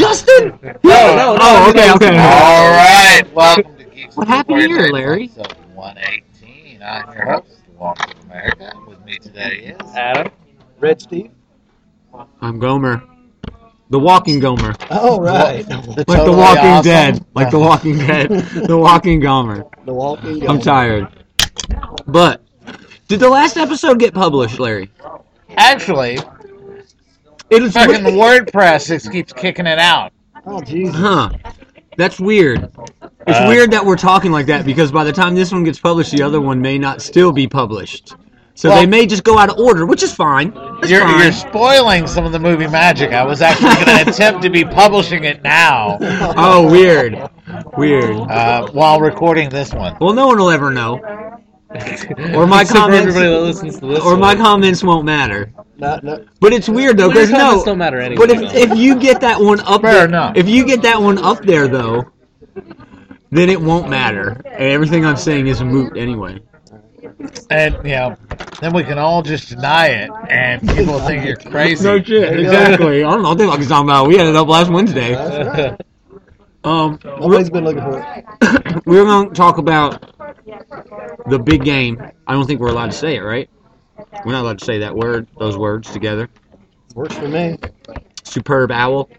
Justin? No. Oh, okay. All right, welcome to Geeks. What happened here, Larry? Episode 118. I'm your host, Walker of America. With me today is Adam. Red Steve. I'm Gomer. The Walking Gomer. Oh, right. Like The Walking Dead. Like The Walking Dead. The Walking Gomer. The Walking Gomer. I'm tired. But, did the last episode get published, Larry? Actually, It was fucking WordPress just keeps kicking it out. Oh, Jesus. Huh. That's weird. It's weird that we're talking like that because by the time this one gets published, the other one may not still be published. So Well, they may just go out of order, which is fine. That's You're fine. spoiling some of the movie magic. I was actually going to attempt to be publishing it now Oh, weird. while recording this one. Well, no one will ever know. Or my Except for comments. everybody that listens to this Or my one. comments won't matter. No. But it's weird though, Well, your because comments don't matter anyway, But though. if you get that one up Fair there, enough. if you get that one up there though, then it won't matter, and everything I'm saying is moot anyway. And, then we can all just deny it, and people will think you're crazy. No shit, exactly. I don't know what the fuck he's talking about. We had it up last Wednesday. That's right. We're, Nobody's been looking for it. we're going to talk about the big game. I don't think we're allowed to say it, right? We're not allowed to say that word, those words together. Works for me. Superb owl.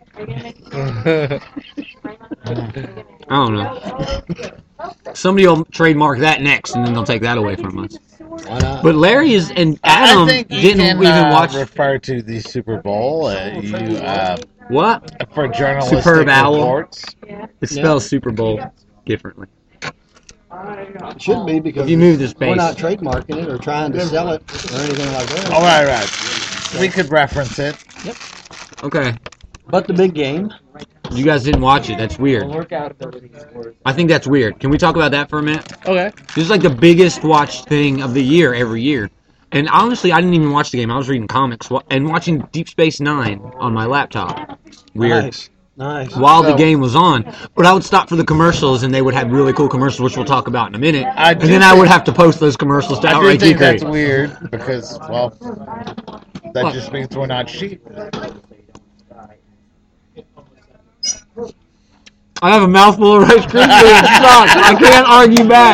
I don't know. Somebody will trademark that next, and then they'll take that away from us. Why not? But Larry is and I Adam think you didn't can even watch refer to the Super Bowl what? for journalistic Superb owl. reports. It spells Super Bowl differently. It should be because If you move this we're base. not trademarking it or trying to sell it or anything like that. All right. We could reference it. Okay. But the big game. You guys didn't watch it. That's weird. I think that's weird. Can we talk about that for a minute? Okay. This is like the biggest watched thing of the year every year. And honestly, I didn't even watch the game. I was reading comics and watching Deep Space Nine on my laptop. Weird. Nice. While the game was on. But I would stop for the commercials, and they would have really cool commercials, which we'll talk about in a minute. I And do then I think- would have to post those commercials to I do Outright think Geekery. that's weird because, well, that What? just means we're not sheep. I have a mouthful of Rice Krispies. I can't argue back.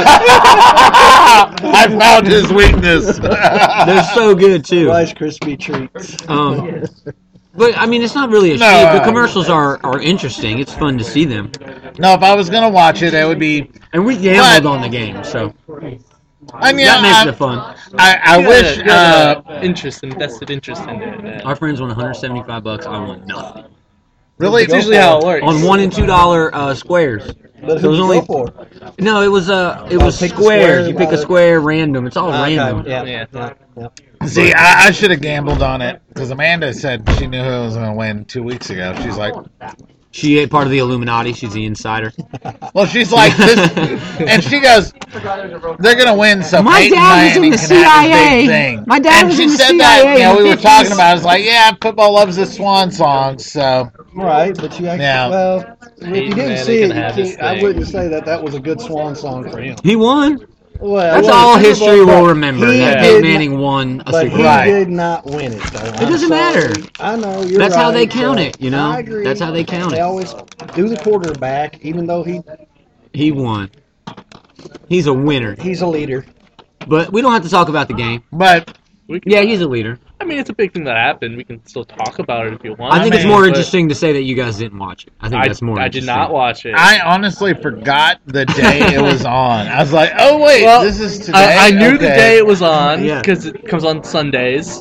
I found his weakness. They're so good, too. Rice Krispie treats. But, I mean, it's not really a No, sheep. The commercials are interesting. It's fun to see them. No, if I was going to watch it, it would be... And we gambled on the game, so I mean, that makes it fun. I wish... Vested interest in it. Yeah. Our friends won $175. I won nothing. really, It's usually how it works. On $1 and $2 squares. But So it was who'd you only- go for? No, it was pick the squares. square You pick a by the- square random. It's all Okay, random. Yeah. see, I should have gambled on it because Amanda said she knew who was going to win 2 weeks ago. She's like... She ate part of the Illuminati. She's the insider. Well, she's like this, and she goes, "They're gonna win." So My Peyton dad was in Manning the can have his CIA. big thing. My dad and was she in the said CIA that. in the We were 50s. talking about. It's like, yeah, football loves the swan song. So Right, but you actually, Yeah. well, if you didn't Manning see can it, have you his can't, I thing. wouldn't say that was a good swan song for him. He won. Well, That's it all wasn't Super history Bowl, will but remember. he That did Peyton not- Manning won a But Super he Bowl. Right. did not win it, though. It doesn't matter. I know, you're That's right. how they count it, you know? I agree. That's how they count They it. always do the quarterback, even though He won. He's a winner. he's a leader. But we don't have to talk about the game. but We can, Yeah, he's a leader. I mean, it's a big thing that happened. We can still talk about it if you want. I think it's mean, more but interesting to say that you guys didn't watch it. I think that's more I did interesting. not watch it. I honestly forgot the day it was on. I was like, oh wait, Well, this is today. I knew the Okay. day it was on Yeah. because it comes on Sundays.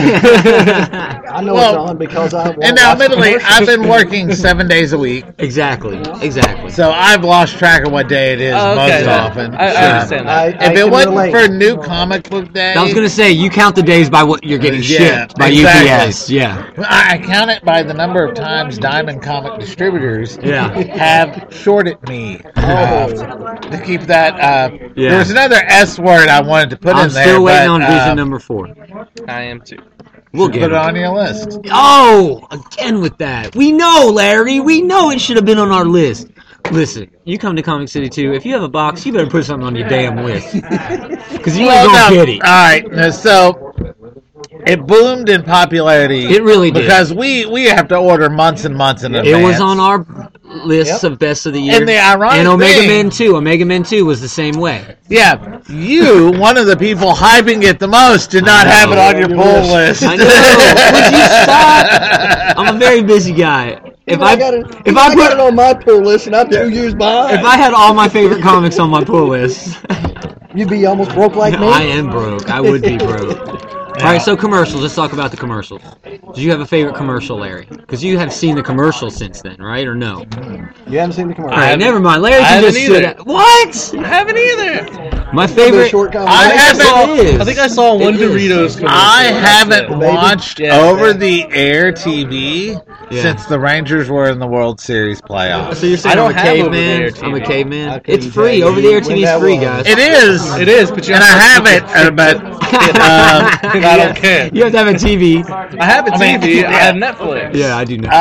I know Well, it's on because I And now, admittedly, I've been working 7 days a week, Exactly. so I've lost track of what day it is Oh, okay, most then. often. I understand that. If it wasn't for New Comic Book Day, I was going to say, you count the days by what you're getting Yeah, shipped by exactly. UPS. Yeah. I count it by the number of times Diamond Comic Distributors Yeah. have shorted me to keep that. Yeah. There was another S word I wanted to put I'm in there. still waiting but, on Vision number 4. I am too. We'll put get it it. on your list. Oh, again with that. We know, Larry. We know it should have been on our list. Listen, you come to Comic City too. If you have a box, you better put something on your damn list. Because you ain't Well, gonna no, get it. all right. So It boomed in popularity. It really did. Because we have to order months and months in advance. It was on our list of best of the year. And the ironic and Omega thing- Men 2. Omega Men 2 was the same way. Yeah, you, one of the people hyping it the most, did not have it on your pull list. I know. Would you stop? I'm a very busy guy. If I got it put on my pull list and I'm 2 years behind, if I had all my favorite comics on my pull list, you'd be almost broke like me. I am broke. I would be broke. All right, so commercials. Let's talk about the commercials. Do you have a favorite commercial, Larry? Because you have seen the commercial since then, right? Or no? You haven't seen the commercial. All right, never mind. Larry I can haven't just either. sit at, what? I haven't either. My It'll be a favorite. short I conversation. haven't- I think I saw one It is. Doritos commercial. I That's haven't it. watched Yeah. over-the-air TV Yeah. since the Rangers were in the World Series playoffs. So you're saying I I'm don't a have caveman? over-the-air I'm a TV. caveman. I couldn't It's free. tell you Over the air when TV is that free, was. guys. It is. It is, but you And I have it, but I don't care. You have to have a TV. I have a I mean, TV. I yeah. have Netflix. Yeah, I do know.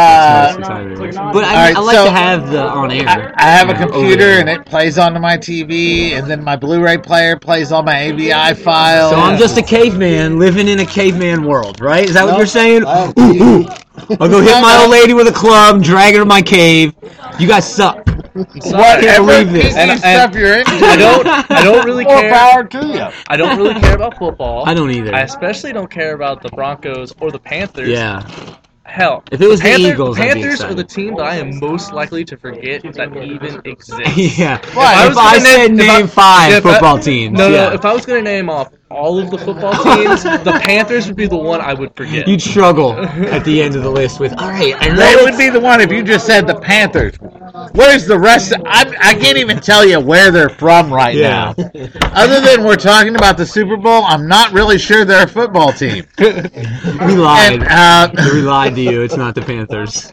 But alright, I like so to have the on air. I have a you know, over computer there. and it plays onto my TV, and then my Blu-ray player plays all my AVI files. So I'm just a caveman living in a caveman world, right? Is that what No, you're saying? I have TV. I'll go hit my old lady with a club, drag her to my cave. You guys suck. whatever believe this. PC And- stuff you're into. I don't really More care. power to you. I don't really care about football. I don't either. I especially don't care about the Broncos or the Panthers. Yeah. Hell, If it was the Panther- Eagles, I'd be Panthers excited. are the team that I am most likely to forget that even exists. Yeah. Right. If I said name five if I- football teams. No, yeah. no. If I was going to name off all of the football teams, the Panthers would be the one I would forget. You'd struggle at the end of the list with, all right, I know They it's- would be the one if you just said the Panthers. Where's the rest? I can't even tell you where they're from right Yeah. now. Other than we're talking about the Super Bowl, I'm not really sure they're a football team. we lied. And, We lied to you. It's not the Panthers.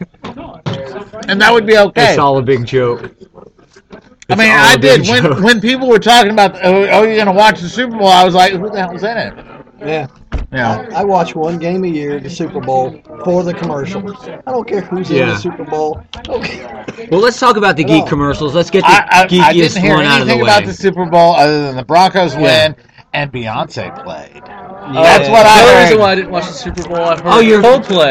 and that would be okay. It's all a big joke. I mean, all I a big did joke. when people were talking about, oh, you're gonna watch the Super Bowl. I was like, who the hell's in it? Yeah. You know, I watch one game a year, the Super Bowl, for the commercials. I don't care who's in Yeah. the Super Bowl. Okay. Well, let's talk about the geek commercials. Let's get the I geekiest didn't hear one out of the anything way. about the Super Bowl other than the Broncos Yeah. win and Beyonce played. Yeah. That's what The I only heard. reason why I didn't watch the Super Bowl, I heard Oh, you're-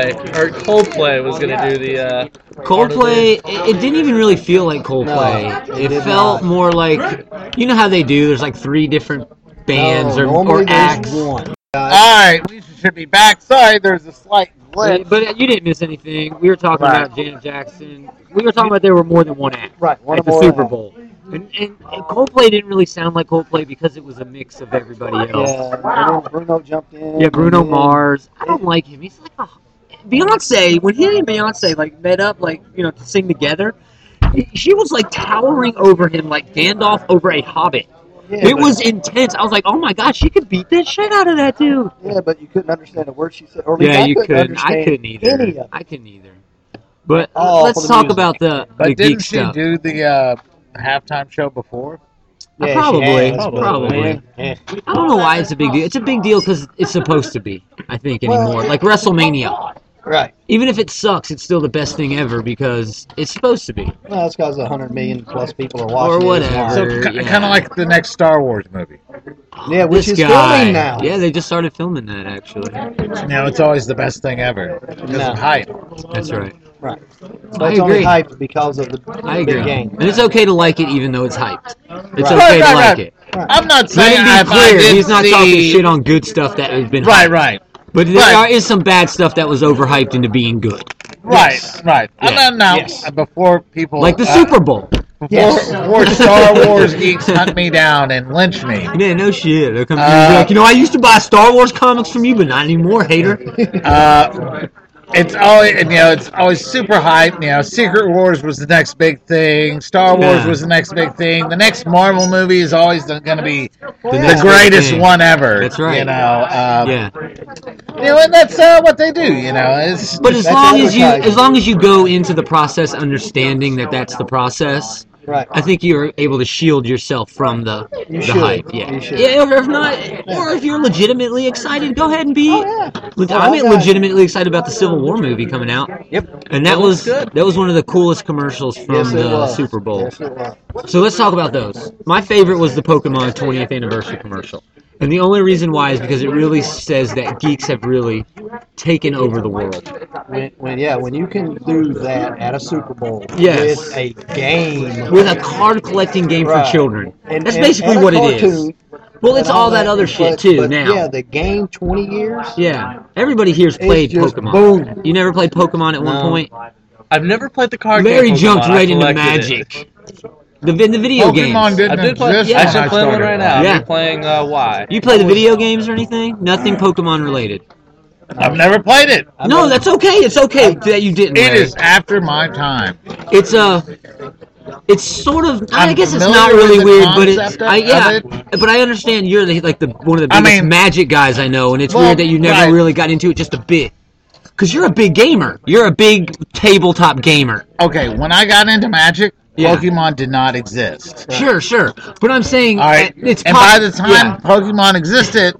Coldplay was going to do the Coldplay, it didn't even really feel like Coldplay. No, it it did felt not. more like, you know how they do, there's like 3 different bands No, or normally there's acts. one. All right, we should be back. Sorry, there's a slight glitch. But you didn't miss anything. We were talking Right. about Janet Jackson. We were talking about there were more than one act Right, one at or the more Super acts. Bowl. And Coldplay didn't really sound like Coldplay because it was a mix of everybody else. Yeah, Bruno jumped in. Yeah, Bruno and then- Mars. I don't like him. He's like a Beyonce. When he and Beyonce like met up, like to sing together, she was like towering over him, like Gandalf over a hobbit. Yeah, It but- was intense. I was like, oh my gosh, she could beat the shit out of that dude. Yeah, but you couldn't understand a word she said. Or at least Yeah, I you couldn't couldn't. I understand couldn't either. any of it. I couldn't either. But Oh, let's for the talk music. about the But geek didn't she stuff. do the halftime show before? Yeah, she Probably, has, but- probably. Yeah. I don't know why it's a big deal. It's a big deal because it's supposed to be, I think, anymore. Like WrestleMania. Right. Even if it sucks, it's still the best thing ever because it's supposed to be. Well, that's because 100 million plus people are watching. Or it. It's whatever. So live. Yeah. kind of like the next Star Wars movie. Yeah, which This is guy. filming now. Yeah, they just started filming that, actually. It's always the best thing ever because No. of hype. That's right. Right. But I it's only agree. hyped because of the I big agree. game. And it's okay to like it even though it's hyped. It's Right. okay to Right, like right. it. I'm not Let saying him I be clear. didn't He's not see- talking shit on good stuff that has been Right, hyped. right, But there Right. is some bad stuff that was overhyped into being good. right, right. Yeah. I'm not now Yes. before people Like the Super Bowl. before Star Wars geeks hunt me down and lynch me. Man, no shit. They'll come to you and be like, I used to buy Star Wars comics from you, but not anymore, hater. It's always it's always super hype. Secret Wars was the next big thing. Star Wars Yeah. was the next big thing. The next Marvel movie is always going to be the next big greatest thing. one ever. That's right. Yeah. Yeah. And that's what they do. It's But as That's advertising. long as you go into the process understanding that that's the process, Right. I think you're able to shield yourself from the should. hype. Yeah. You should. Yeah, or if not, or if you're legitimately excited, go ahead and be. Oh, yeah. I'm I got- legitimately excited about the Civil War movie coming out. Yep. And that It looks was good. that was one of the coolest commercials from Yes, it the was. Super Bowl. Yes, it was. So let's talk about those. My favorite was the Pokemon 20th anniversary commercial. And the only reason why is because it really says that geeks have really taken over the world. When you can do that at a Super Bowl Yes. with a game, With a card collecting game for Right. children. And- That's and- basically and a what it is. cartoon, Well, it's and all that other shit but- too but now. Yeah, the game 20 years. Yeah. Everybody here's played just Pokemon. boom. You never played Pokemon at one No. point? I've never played the card Mary game. jumped Pokemon. I right into collected Magic. The video games. Pokemon didn't I did play. exist Yeah. when Actually, I I'm playing one started. right now. Yeah. I'm playing Y. You play the video games or anything? Nothing Pokemon related. I've never played it. No, that's okay. It's okay that you didn't. It Larry. is after my time. It's it's sort of. I I'm guess it's familiar not really with the weird, but it's. concept of Yeah, it. but I understand you're like the one of the I biggest mean- Magic guys I know, and it's Well, weird that you never right. really got into it just a bit. Because you're a big gamer. You're a big tabletop gamer. Okay, when I got into Magic, Yeah. Pokemon did not exist. Sure. But I'm saying All right, it's and by the time Pokemon existed,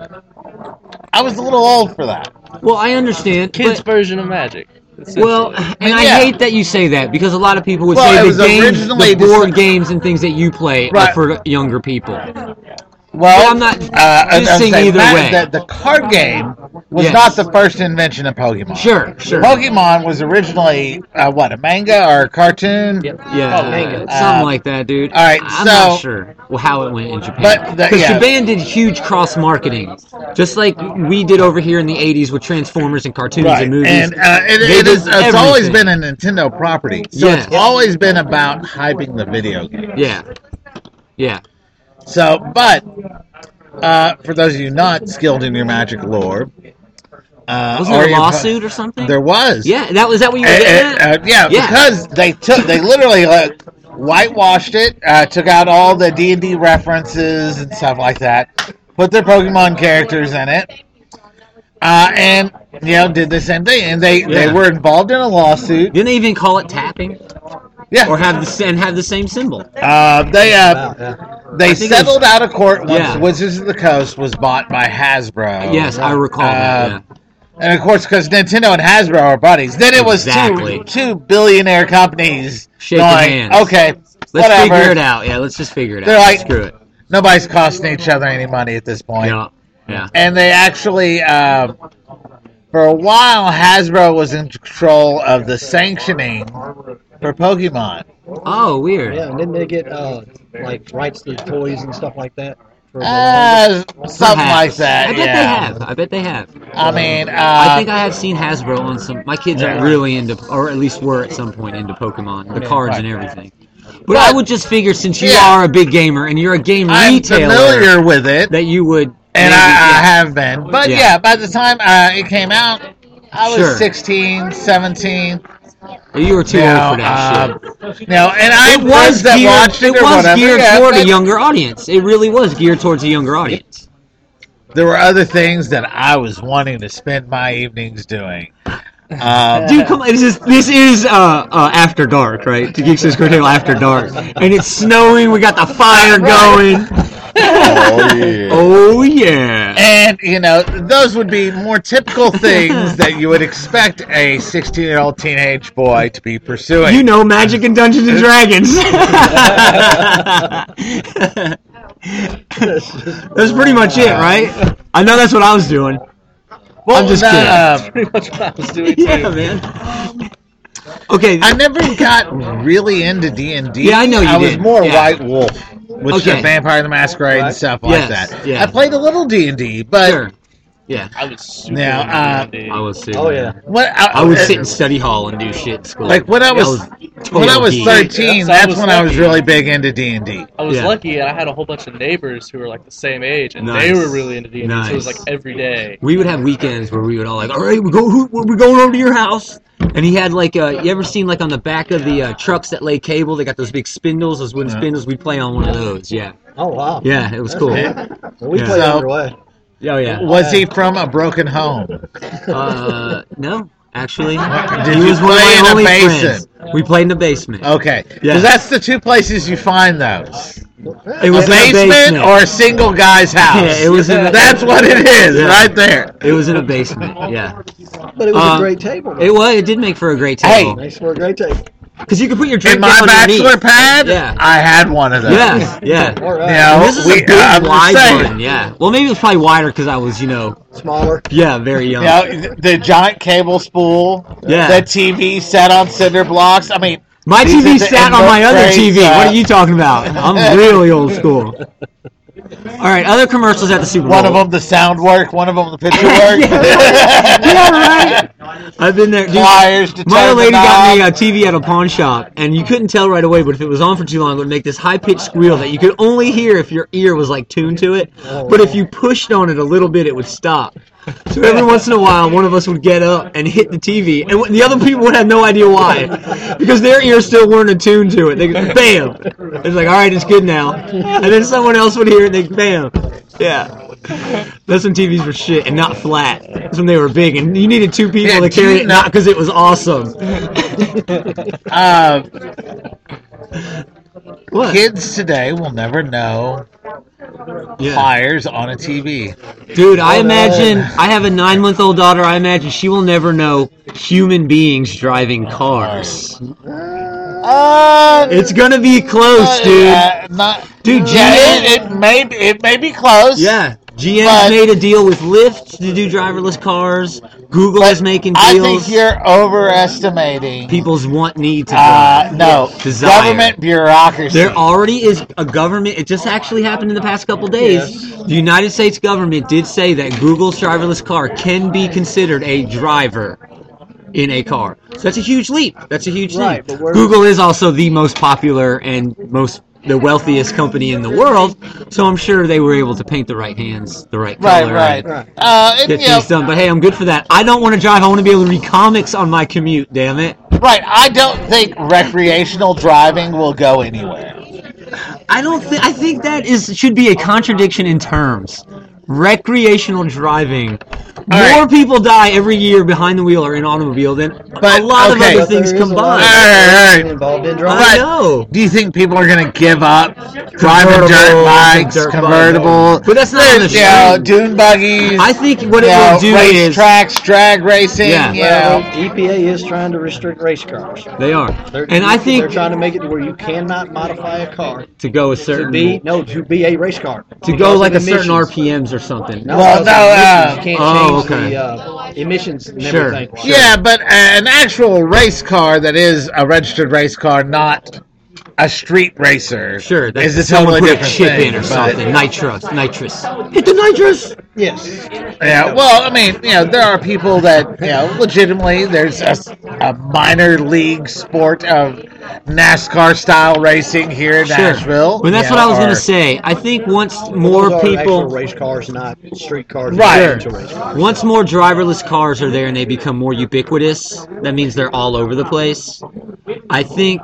I was a little old for that. Well, I understand. Kids' but, version of Magic. well, and I Yeah. hate that you say that because a lot of people would Well, it say was the games, originally the board just- games and things that you play are Right. for younger people. Well, I'm not I'm dissing saying either that- way. that the card game was Yes. not the first invention of Pokemon. Sure. Pokemon was originally a manga or a cartoon? Yep. Yeah, Probably. something like that, dude. all right, I'm so- not sure how it went in Japan. But Because yeah. Japan did huge cross marketing, just like we did over here in the '80s with Transformers and cartoons Right, and movies. and They did it's always everything. been a Nintendo property, so Yes. it's always been about hyping the video game. Yeah. So, but for those of you not skilled in your Magic lore, Wasn't or there a your- lawsuit or something? There was. Yeah, was that what you were getting at? Yeah, Yeah. because they literally whitewashed it, took out all the D&D references and stuff like that, put their Pokemon characters in it, and did the same thing. And they Yeah. were involved in a lawsuit. Didn't they even call it tapping Yeah, or have the same symbol? they I think it settled out of court once Yeah. Wizards of the Coast was bought by Hasbro. Yes, I recall that. Yeah. And of course, because Nintendo and Hasbro are buddies, then it was Exactly. two billionaire companies Shaking going, hands. okay, Let's whatever. figure it out. Yeah, let's just figure it They're out. like- Screw it. Nobody's costing each other any money at this point. Yeah. And they actually, for a while, Hasbro was in control of the sanctioning for Pokemon. Oh, weird. Yeah, and didn't they get like rights to toys and stuff like that? For the longest? Something Perhaps. like that. I bet yeah. they have. I bet they have. I mean, I think I have seen Hasbro on some. My kids are really into, or at least were at some point into Pokemon, the cards and everything. But I would just figure, since you Yeah. are a big gamer and you're a game I'm retailer, familiar with it, that you would. and maybe- I have been. But Yeah. yeah, by the time it came out, I was Sure. 16, 17. You were too You know, old for that shit. And I It was that geared, watched it, it or was whatever. geared yeah, toward a but younger audience. It really was geared towards a younger audience. There were other things that I was wanting to spend my evenings doing. Dude, come on! This is After Dark, right? To Geeks Curtail After Dark, and it's snowing. We got the fire going. Oh yeah. Oh yeah! And those would be more typical things that you would expect a 16-year-old teenage boy to be pursuing. You know, Magic and Dungeons and Dragons. That's pretty much it, right? I know that's what I was doing. Well, I'm just kidding. Pretty much what I was doing too. Yeah, man. Okay. I never got really into D&D. Yeah, I know you I was did. more Yeah. White Wolf, which is Okay. a Vampire the Masquerade and stuff like Yes, that. yeah. I played a little D&D, but Sure. Yeah. I was super Now, into D&D. I was sitting. Oh yeah. I would sit in study hall and do shit in school. Like when I was total when I was geek. 13, Yes, I that's was when I was lucky. really big into D&D. I was Yeah. lucky, and I had a whole bunch of neighbors who were like the same age, and Nice. they were really into D&D. So it was Nice. like every day. We would have weekends where we would all like, all right, we're going over to your house. And he had like, you ever seen like on the back of the trucks that lay cable? They got those big spindles, those wooden spindles. We'd play on one of those. Yeah, Oh wow. yeah, it was cool. Yeah. Well, we Yeah. played So- either way. Oh yeah. Was he from a broken home? No, actually, Did he you was one of play my in a only basement? friends. We played in the basement. Okay, Yeah. because that's the two places you find those: It was a in a basement or a single guy's house. Yeah, it was in a- That's what it is, Yeah. right there. It was in a basement. Yeah, But it was a great table. it did make for a great Hey. table. Makes for a great table. Because you could put your drink In my down on your bachelor knees. pad, Yeah. I had one of those. Yeah. All right. You know, And this is a big, I'm just wide saying. one. Yeah. Well, maybe it was probably wider because I was, Smaller. very young. You know, the giant cable spool. Yeah. The TV set on cinder blocks. I mean, My these TV are the sat on my input other grades, TV. What are you talking about? I'm really old school. All right, other commercials at the Super Bowl. One of them the sound work, one of them the picture work. Yeah, right. I've been there. Dude, Flyers to my turn old the lady got me knob. a TV at a pawn shop, and you couldn't tell right away, but if it was on for too long, it would make this high-pitched squeal that you could only hear if your ear was like tuned to it. But if you pushed on it a little bit, it would stop. So every once in a while, one of us would get up and hit the TV, and the other people would have no idea why, because their ears still weren't attuned to it. They go, bam! It's like, all right, it's good now. And then someone else would hear it, and they bam! Yeah. That's when TVs were shit and not flat. That's when they were big, and you needed two people Yeah, to carry do you it, not because it was awesome. What? Kids today will never know Yeah. flyers on a TV. Dude, I imagine, I have a 9-month-old daughter, I imagine she will never know human beings driving cars. It's gonna be close, dude. Dude, yeah, GM, it may be close. yeah, GM's But- made a deal with Lyft to do driverless cars. Google But is making I deals. think you're overestimating People's need to drive. no Desire. government bureaucracy. There already is a government. It just actually happened in the past couple days. The United States government did say that Google's driverless car can be considered a driver in a car. So that's a huge leap. That's a huge Right, leap. but where- Google is also the most popular and the wealthiest company in the world. So I'm sure they were able to paint the right hands, the right color. right. and And, Get you know, things done. But hey, I'm good for that. I don't want to drive. I want to be able to read comics on my commute. Damn it. right. I don't think recreational driving will go anywhere. I don't think. I think that should be a contradiction in terms. Recreational driving. More right. people die every year behind the wheel or in an automobile than But, a lot okay. of other But things There is a lot combined. of All right. involved in I driving. know. Do you think people are going to give up driving Convertibles dirt and bikes, dirt convertible? But that's not on the you know, street. dune buggies. I think what it you know, will do race is tracks, drag racing. Yeah. You Well, know. EPA is trying to restrict race cars. they are, They're, and I they're think trying to make it where you cannot modify a car to go a to certain be a race car. to go Because like of a certain emissions. RPMs or something. No, Well, because no, of emissions. You can't oh, change okay. the emissions and Sure. everything. Yeah, but an actual race car that is a registered race car, not a street racer. Sure, that's is a someone totally put a different chip thing, in or but- something. Nitrous. Hit the nitrous. Yes. Yeah, well, I mean, you know, there are people that, you know, legitimately, there's a minor league sport of NASCAR style racing here in Nashville. Well, that's you what I was know, going or- to say. I think once Those more are actual people, race cars, not street cars. Right. Into race cars. once more driverless cars are there and they become more ubiquitous, that means they're all over the place. I think,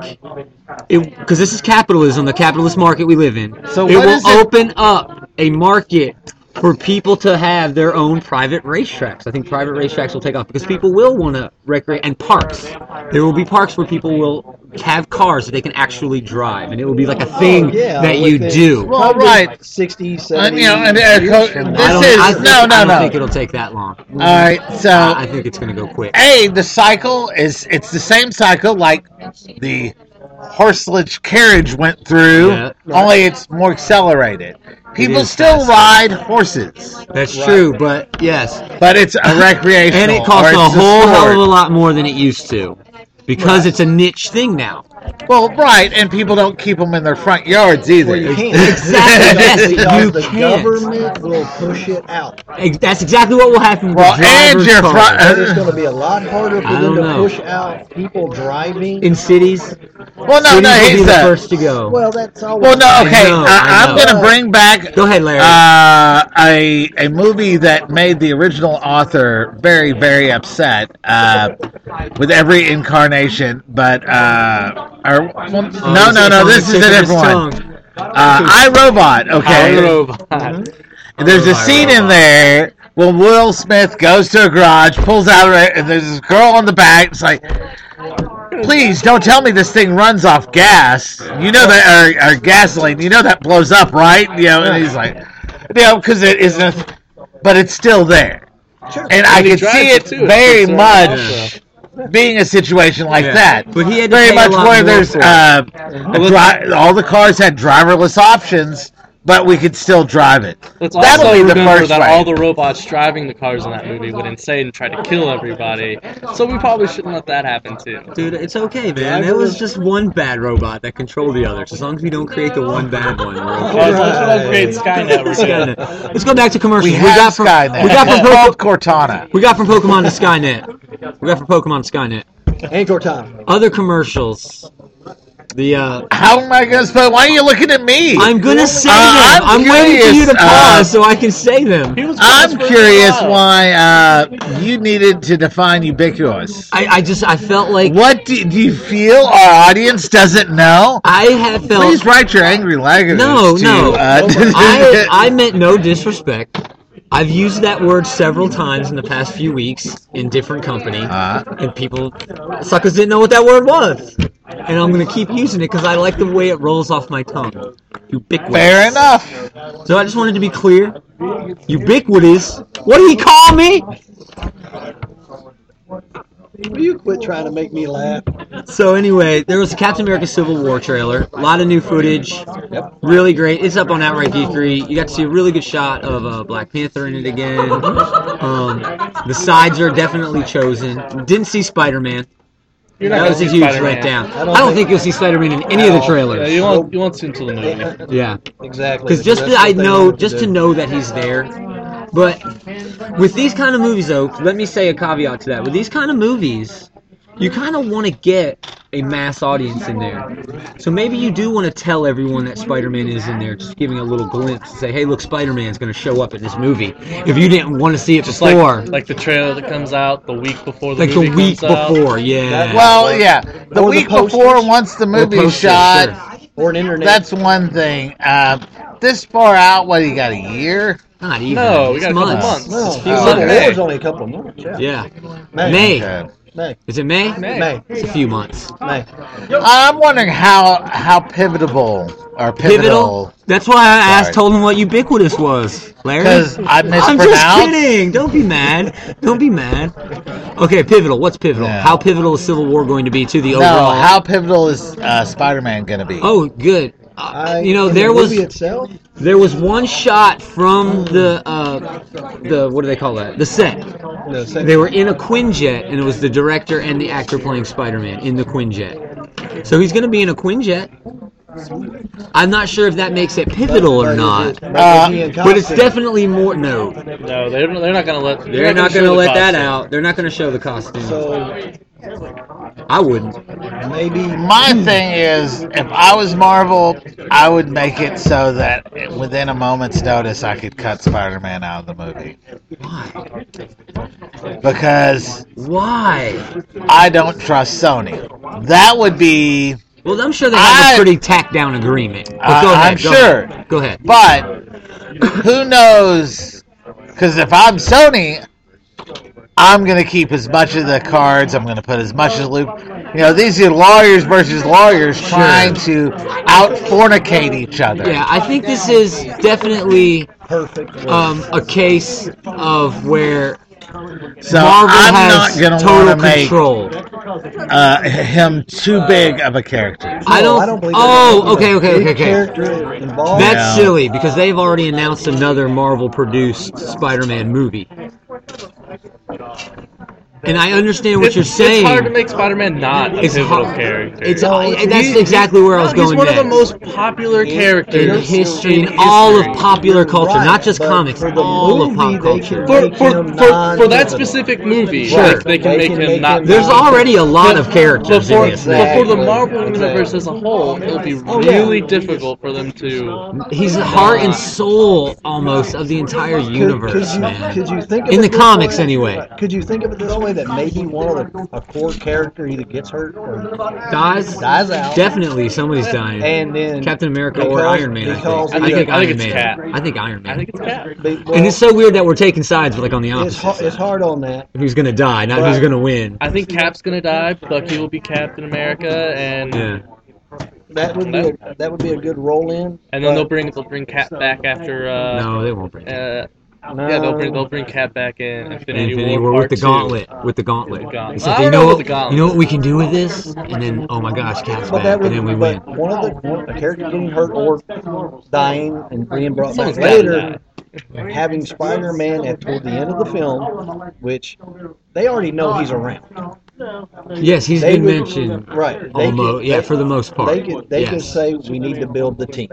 because this is capitalism, the capitalist market we live in, So it what will is it- open up a market for people to have their own private racetracks. I think private racetracks will take off because people will want to recreate, and parks. There will be parks where people will have cars that they can actually drive, and it will be like a thing Yeah, that you within do. Well, probably right. 60, 70 you know, and, years from now. this I don't, is- I think, no, I don't no. think it'll take that long. All right, so I think it's going to go quick. the cycle it's the same cycle like the horseless carriage went through, Yeah. only it's more accelerated. People is still faster. ride horses, That's true, but yes. but it's a recreational. And it costs or a it's whole hell sport. of a lot more than it used to. Because it's a niche thing now. Well, right, and people don't keep them in their front yards either. Well, you can't. Exactly, yes, Because you the can't. government will push it out. That's exactly what will happen with Well, the and driver's your car. front- But it's going to be a lot harder for I them don't to know. push out people driving. In cities, Well, no, cities no, will be he's the the. first to go. Well, that's all. Well, no, okay. I know. I'm going to bring back Go ahead, Larry. a movie that made the original author very, very upset with every incarnation. But no, this is a different one. iRobot. Okay, iRobot. and there's a scene in there where Will Smith goes to a garage, pulls out, and there's this girl on the back. It's like, please don't tell me this thing runs off gas. You know that, or gasoline. You know that blows up, right? You know, and he's like, you know, because it isn't, but it's still there, Sure. and I he could drives see it it too. very It's much. also- being a situation like Yeah. that. But he had to Very pay a much lot where more there's for it. all the cars had driverless options, but we could still drive it. Let's That'll also be the remember first that way. all the robots driving the cars in that movie went insane and tried to kill everybody. So we probably shouldn't let that happen too. Dude, it's okay, man. It was just one bad robot that controlled the others. As long as we don't create the one bad one, we're Well, okay. as long as we don't create Skynet, we're good. Skynet. Let's go back to commercials. We have Skynet. We got from called Pokemon. Cortana. We got from Pokemon to Skynet. We got from Pokemon to Skynet. And Cortana. Other commercials. The How am I going to spell? Why are you looking at me? I'm gonna say them. I'm I'm waiting for you to curious, pause so I can say them. I'm curious why you needed to define ubiquitous. I felt like What do you feel our audience doesn't know? I have felt. Please write your angry language. No, to, no. I meant no disrespect. I've used that word several times in the past few weeks in different company, and people, suckers didn't know what that word was. And I'm going to keep using it because I like the way it rolls off my tongue. Ubiquitous. Fair enough. So I just wanted to be clear. Ubiquitous. What did he call me? Will you quit trying to make me laugh? So anyway, there was a Captain America Civil War trailer. A lot of new footage. Yep. Really great. It's up on Outright Geekery. You got to see a really good shot of Black Panther in it again. The sides are definitely chosen. Didn't see Spider-Man. You're not That gonna was a see huge Spider-Man. letdown. I I don't don't think you'll see Spider-Man in any of the trailers. Yeah, you won't see until the movie. Yeah. Exactly. Because just That's to, what I they know, wanted just to do. know that he's there. But with these kind of movies, though, let me say a caveat to that. With these kind of movies, you kind of want to get a mass audience in there. So maybe you do want to tell everyone that Spider-Man is in there, just giving a little glimpse and say, hey, look, Spider-Man's going to show up in this movie. If you didn't want to see it Just before. like the trailer that comes out the week before the Like movie the week comes out. before, yeah. Well, yeah. The Or the week posters. before, once the movie's posters, shot, sure. Or an internet. that's one thing. This far out, what, you got a year? Not even. No, we It's got a couple months. months. No, It's a few Oh, Civil months. okay. War's only a couple of months. Yeah. Yeah. May. May. Okay. Is it May? May. It's a few months. May. I'm wondering how pivotal or pivotal. That's why I asked, Sorry. told him what ubiquitous was, Larry. Because I I'm just mispronounced. kidding. Don't be mad. Don't be mad. Okay, pivotal. What's pivotal? Yeah. How pivotal is Civil War going to be to the No, overall? how pivotal is Spider-Man going to be? Oh, good. In there the was movie itself. there was one shot from the what do they call that? The set. No, second. They were in a Quinjet, and it was the director and the actor playing Spider-Man in the Quinjet. So he's going to be in a Quinjet. I'm not sure if that makes it pivotal or not, but it's definitely more. No, No, they're not gonna let. they're not going to let that out. They're not going to show the costume. So I wouldn't. maybe My thing is, if I was Marvel, I would make it so that within a moment's notice, I could cut Spider-Man out of the movie. Why? Because Why? I don't trust Sony. That would be... Well, I'm sure they have I- a pretty tacked down agreement. But go ahead. I'm go sure. ahead. Go ahead. But, who knows? Because if I'm Sony... I'm going to keep as much of the cards. I'm going to put as much as loop. You know, these are lawyers versus lawyers trying to out-fornicate each other. Yeah, I think this is definitely perfect. a case of where So Marvel I'm has not going to total want to make control. him too big of a character. I don't. believe Oh, there's a okay. big character involved. That's Yeah. silly because they've already announced another Marvel-produced Spider-Man movie. And I understand what you're saying. It's hard to make Spider-Man not a It's pivotal hard- character. That's exactly where I was going He's one of the next. most popular characters In history, in in all of history. popular culture, Right, not just but comics, for the all of movie, pop they culture. can For, make for, him for, for that non-pivotal. specific movie, Sure. like, they can They make can him make not. him There's not- already a lot But- of characters in But this for movie. the Marvel Universe as a whole, it'll be Oh, yeah. really difficult for them to. He's the heart and soul almost of the entire universe, man. Could you think of In it the this comics, way? anyway. Could you think of it this way that maybe one of a core character either gets hurt or Dies out? Definitely, somebody's dying. And then Captain America or because- Iron Man. because I the- think I think Iron it's Man. Cap. I think Iron Man. I think it's Cap. And it's so weird that we're taking sides, but like on the it's opposite. hard on that. Who's gonna die, not Right. who's gonna win. I think Cap's gonna die. Bucky will be Captain America, and Yeah. That would be a good roll in. and then they'll bring Cap back after. No, they won't bring it. Yeah, they'll bring Cap back in Infinity War with Part the 2. gauntlet. With the gauntlet. With the gauntlet. It's like, I you don't know know what? about the gauntlet. You know what we can do with this? And then, oh my gosh, Cap's But back, and then we win. But a character getting hurt or dying and being brought back Someone's gotta later, having Spider-Man toward the end of the film, which they already know he's around. Yes, he's They been would- mentioned. Right. Almost, for the most part. They could yes. say we need to build the team.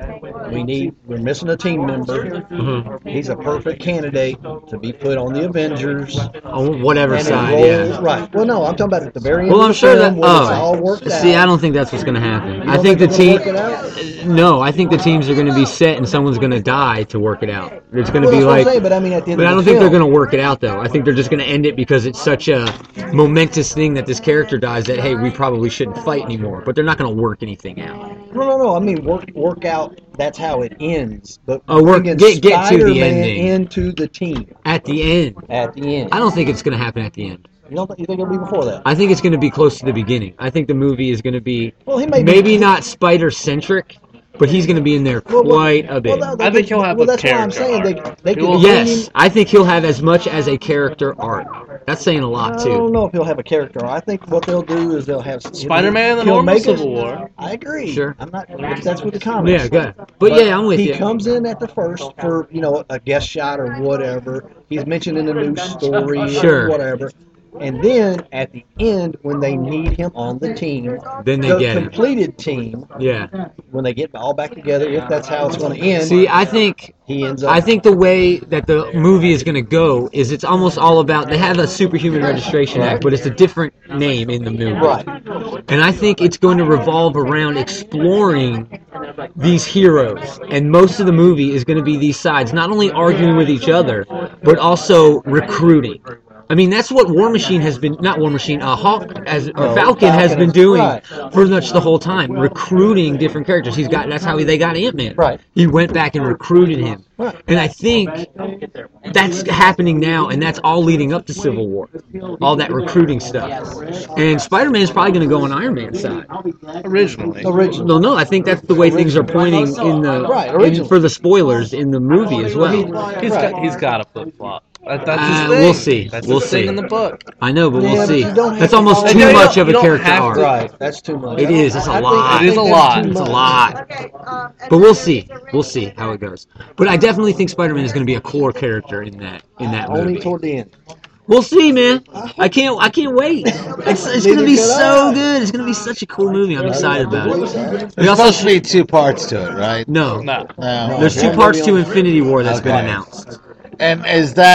We're missing a team member. Mhm. He's a perfect candidate to be put on the Avengers. On whatever And side, enroll, yeah. Right. Well, no, I'm talking about at the very end Well, of I'm the sure that. film when it's all worked See, out. I don't think that's what's going to happen. You I don't think the they're team. gonna work it out? No, I think the teams are going to be set, and someone's going to die to work it out. It's going to Well, be that's what I'm like. saying, but I mean, at the end But I of don't the think they're film, going to work it out, though. I think they're just going to end it because it's such a momentous thing that this character dies that, hey, we probably shouldn't fight anymore. But they're not going to work anything out. No. I mean, work out. That's how it ends. But Get to the Spider-Man ending. into the team At the end. at the end. I don't think it's going to happen at the end. You think it'll be before that? I think it's going to be close to the beginning. I think the movie is going to be Well, he may be- maybe not Spider-centric, but he's going to be in there quite a bit. I think he'll have a that's what I'm character saying. arc. They He could will- bring Yes, him- I think he'll have as much as a character arc. That's saying a lot, I too. don't know if he'll have a character. I think what they'll do is they'll have Spider-Man in the he'll normal make us- Civil War. I agree. Sure. I'm not. That's with the comics. Yeah, good. But yeah, I'm with he you. comes in at the first for a guest shot or whatever. He's mentioned in the news story Sure. or whatever. And then at the end, when they need him on the team, Then they the get him. completed team, Yeah. when they get all back together, if that's how it's going to end, See, I think he ends up. I think the way that the movie is going to go is it's almost all about they have a Superhuman Registration Act, but it's a different name in the movie. Right. And I think it's going to revolve around exploring these heroes. And most of the movie is going to be these sides, not only arguing with each other, but also recruiting. I mean, that's what War Machine has been, not War Machine, Falcon has been doing right. pretty much the whole time, recruiting different characters. That's how they got Ant-Man. Right. He went back and recruited him. Right. And I think that's happening now, and that's all leading up to Civil War. All that recruiting stuff. And Spider-Man is probably going to go on Iron Man's side. Originally. No, I think that's the way things are pointing in Right, originally. for the spoilers in the movie as well. He's got a flip-flop. That's his thing. We'll see. That's We'll his thing see. in the book. I know, but Yeah, we'll but see. you don't have That's to almost follow- too You don't- much of a you don't character have to- arc. Right. That's too much. It is. It's a I think- lot. I It think is a that's lot. too It's a much. lot. But we'll see. We'll see how it goes. But I definitely think Spider-Man is going to be a core character in that Only movie. toward the end. We'll see, man. I can't wait. It's going to be so good. It's going to be such a cool movie. I'm excited about it. We There's also supposed to be 2 parts to it, right? no. No. No. There's 2 parts to Infinity War that's been Okay. announced. And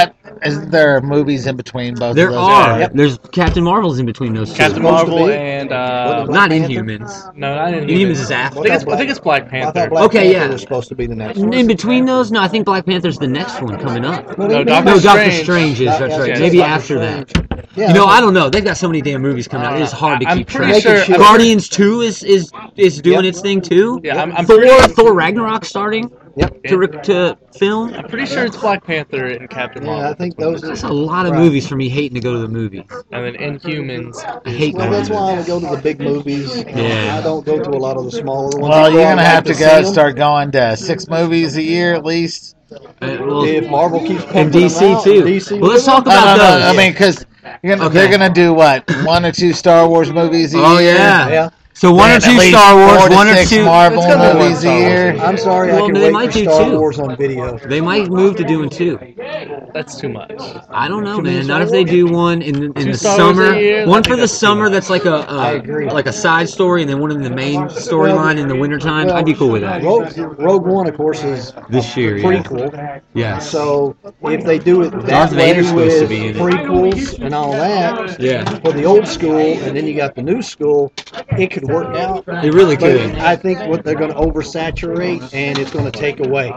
isn't there movies in between both There of those? are. Yep. There's Captain Marvel's in between those 2. Captain supposed to Marvel be. and Not Black Panther? Inhumans. no, not in Inhumans is after. I think it's Black I Panther. thought Black Okay, Panther yeah. was supposed to be the next one. In between those, no, I think Black Panther's the next one coming up. No, No, Doctor Doctor Strange. Strange is. That's Yeah, right. yeah, Maybe Doctor after that. Strange. Yeah, You know, that's I don't know. They've got so many damn movies coming out. It's hard to I'm keep pretty track. sure. Guardians 2 is doing Yep. its thing too. Yeah, I'm Thor Ragnarok starting Yep. to film. pretty sure it's Black Panther and Captain Marvel. Yeah, I think those. That's a lot of Right. movies for me hating to go to the movies. And then Inhumans. I hate Well, going that's to why I movies. would go to the big movies. Yeah. I don't go to a lot of the smaller ones. Well, you're I'd gonna like have to see go 'em. start going to 6 movies a year at least. Well, If Marvel keeps pumping and DC them out, too. DC Well, let's will. talk about No. those. I mean, because Okay. they're gonna do what 1 or 2 Star Wars movies a Oh year. yeah. Yeah. So one or And at two least Star 4 Wars, to one or 6 two. Marvel It's gonna be movies a Star Wars. year. I'm sorry, Well, I can they wait might for do Star 2. Wars on video. They might move to doing 2. That's too much. I don't know, Too many man. Star Not if they Wars? do one in Two the Star Wars summer. a year? One I for think the that's too summer much. that's like I agree. like a side story, and then one in the main storyline in the wintertime. Well, I'd be cool with that. Rogue One, of course, is This year, a yeah. prequel. Yeah. So if they do it Darth that way Vader's supposed to with be in it. prequels and all that, Yeah. for the old school, and then you got the new school, it could work out. It really But could. I think what they're going to oversaturate, and it's going to take away.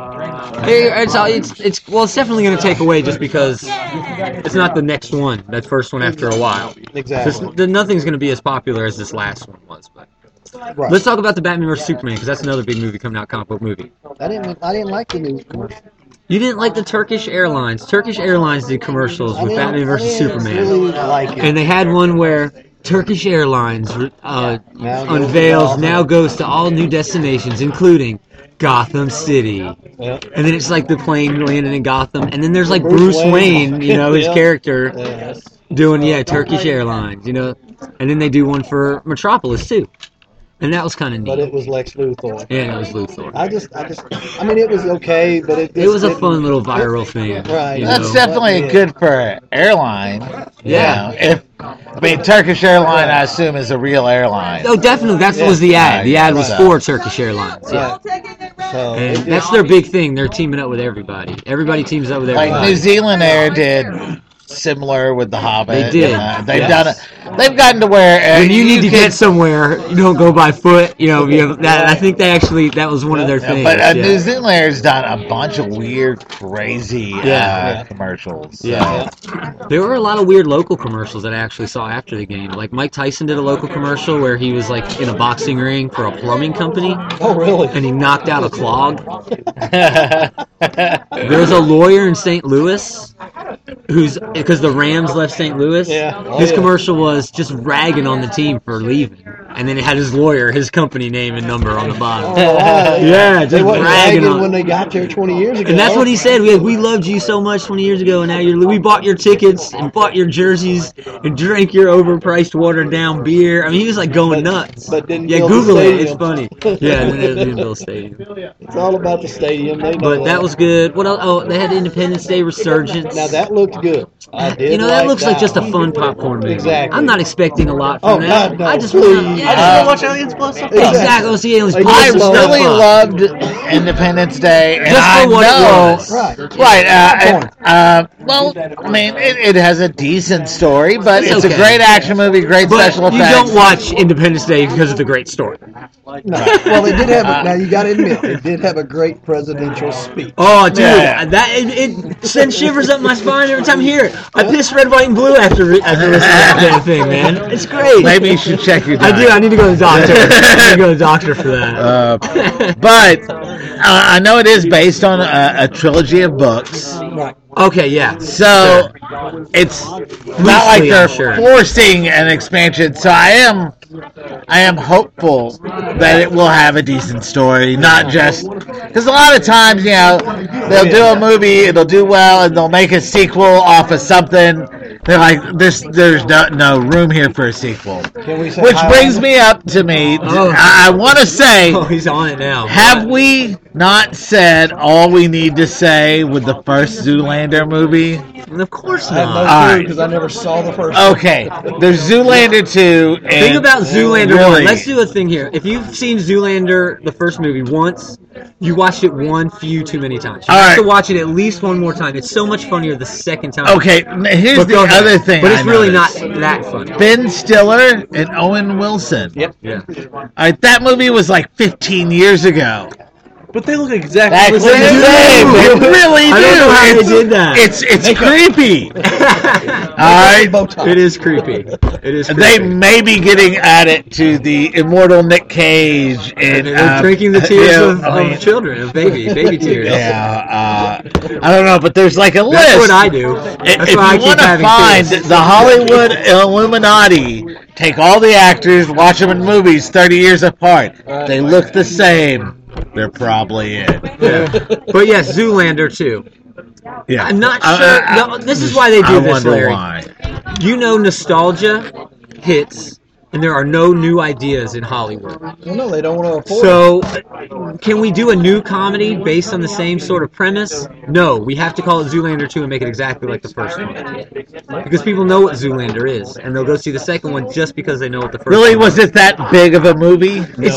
It's definitely going to take away just because it's not the next one, that first one after a while. Exactly. Nothing's going to be as popular as this last one was. But Right. let's talk about the Batman vs Superman because that's another big movie coming out, comic book movie. I didn't like the new commercial. You didn't like the Turkish Airlines. Turkish Airlines did commercials with Batman vs I didn't Superman. really like it. And they had one where Turkish Airlines Now unveils now goes to all new destinations, including Gotham City. Yeah. And then it's like the plane landing in Gotham, and then there's like Bruce Bruce Wayne. Wayne, you know, his Yeah. character Yeah. doing Turkish Airlines, you know, and then they do one for Metropolis too, and that was kind of But neat. it was Lex Luthor. Yeah, it was Luthor. I mean, it was okay, but it It was a didn't- fun little viral thing. Right. you That's know? definitely good for an airline. Yeah. You know, Turkish Airline, I assume, is a real airline. Oh, definitely. That Yeah. was the ad. The ad was Right. for Turkish Airlines. Yeah. So And it that's just- their big thing. They're teaming up with everybody. Everybody teams up with Like everybody. New Zealand Air did similar with the They Hobbit. did. They've Yes. done it. They've gotten to where When you need to can- get somewhere, you don't go by foot. You know, you have that. I think that was one of their Yeah, things. but yeah. New Zealand Air's done a bunch of weird, crazy Yeah. commercials. So. Yeah. There were a lot of weird local commercials that I actually saw after the game. Like Mike Tyson did a local commercial where he was like in a boxing ring for a plumbing company, Oh, really? and he knocked out a clog. There's a lawyer in St. Louis who's because the Rams left St. Louis. Yeah. Oh, his yeah. commercial was just ragging on the team for leaving, and then it had his lawyer, his company name and number on the bottom. Yeah, They just wasn't ragging bragging on. when they got there 20 years ago. And that's what he said. We loved you so much 20 years ago, and now we bought your tickets and bought your jerseys and drank your overpriced, watered down beer. I mean, he was like going nuts. but didn't yeah, build the Google it. stadium. It's funny. Yeah, and then they didn't build a stadium. It's all about the stadium. They know But that was good. What else? Oh, they had Independence Day Resurgence. Now that looked good. I did. You know, that looks like just a one. fun popcorn movie. Exactly. I'm not expecting a lot Oh, from that. God, no, I just please. want. I just want to watch Aliens Plus. Exactly. Let's see aliens. Like, I Just love really fun. loved Independence Day, and Just for I what it know, was. Right. right? Well, I mean, it has a decent story, but It's it's okay. a great action movie, great But special you effects. don't watch Independence Day because of the great story. No. Well, it did have. Now you got to admit, it did have a great presidential speech. Oh, dude, Yeah. it sends shivers up my spine every time I hear it. I piss red, white, and blue after listening to that damn thing, man. It's great. Maybe you should check your. I do. I need to go to the doctor. I need to go to the doctor for that. But I know it is based on a trilogy of books, Right. Okay, yeah. so it's not like they're I'm sure. forcing an expansion. So I am hopeful that it will have a decent story, not just because a lot of times, they'll do a movie, it'll do well, and they'll make a sequel off of something. They're like, there's no room here for a sequel. Can we say Which Highlander? brings me up to me. Oh. I want to say, Oh, he's on it now. have we not said all we need to say with the first Zoolander movie? Of course I have no not. All clue right. because I never saw the first. Okay, there's Zoolander 2. And Think about Zoolander really, 1. Let's do a thing here. If you've seen Zoolander, the first movie, once, you watched it one few too many times. You All have to right. watch it at least one more time. It's so much funnier the second time. Okay, here's But the go ahead. other thing. But it's I really noticed. not that funny. Ben Stiller and Owen Wilson. Yep. Yeah. All right, that movie was like 15 years ago. But they look exactly That's the the same. same. They really do. I don't know how they It's- did that. It's creepy. All right. Botox. It is creepy. It is creepy. They may be getting at it to the immortal Nick Cage and They're drinking the tears of I mean, children, of baby tears. Yeah, I don't know, but there's like a list. That's what I do. If That's you why I keep want to having find kids. the Hollywood Illuminati, take all the actors, watch them in movies 30 years apart. They look the same. They're probably it. Yeah. But yes, Zoolander too. Yeah. I'm not sure. No, this is why they do I this, wonder Larry. why. You know, nostalgia hits, and there are no new ideas in Hollywood. Well, no, they don't want to afford So, can we do a new comedy based on the same sort of premise? No, we have to call it Zoolander 2 and make it exactly like the first one. Because people know what Zoolander is, and they'll go see the second one just because they know what the first Really, one was it that big of a movie?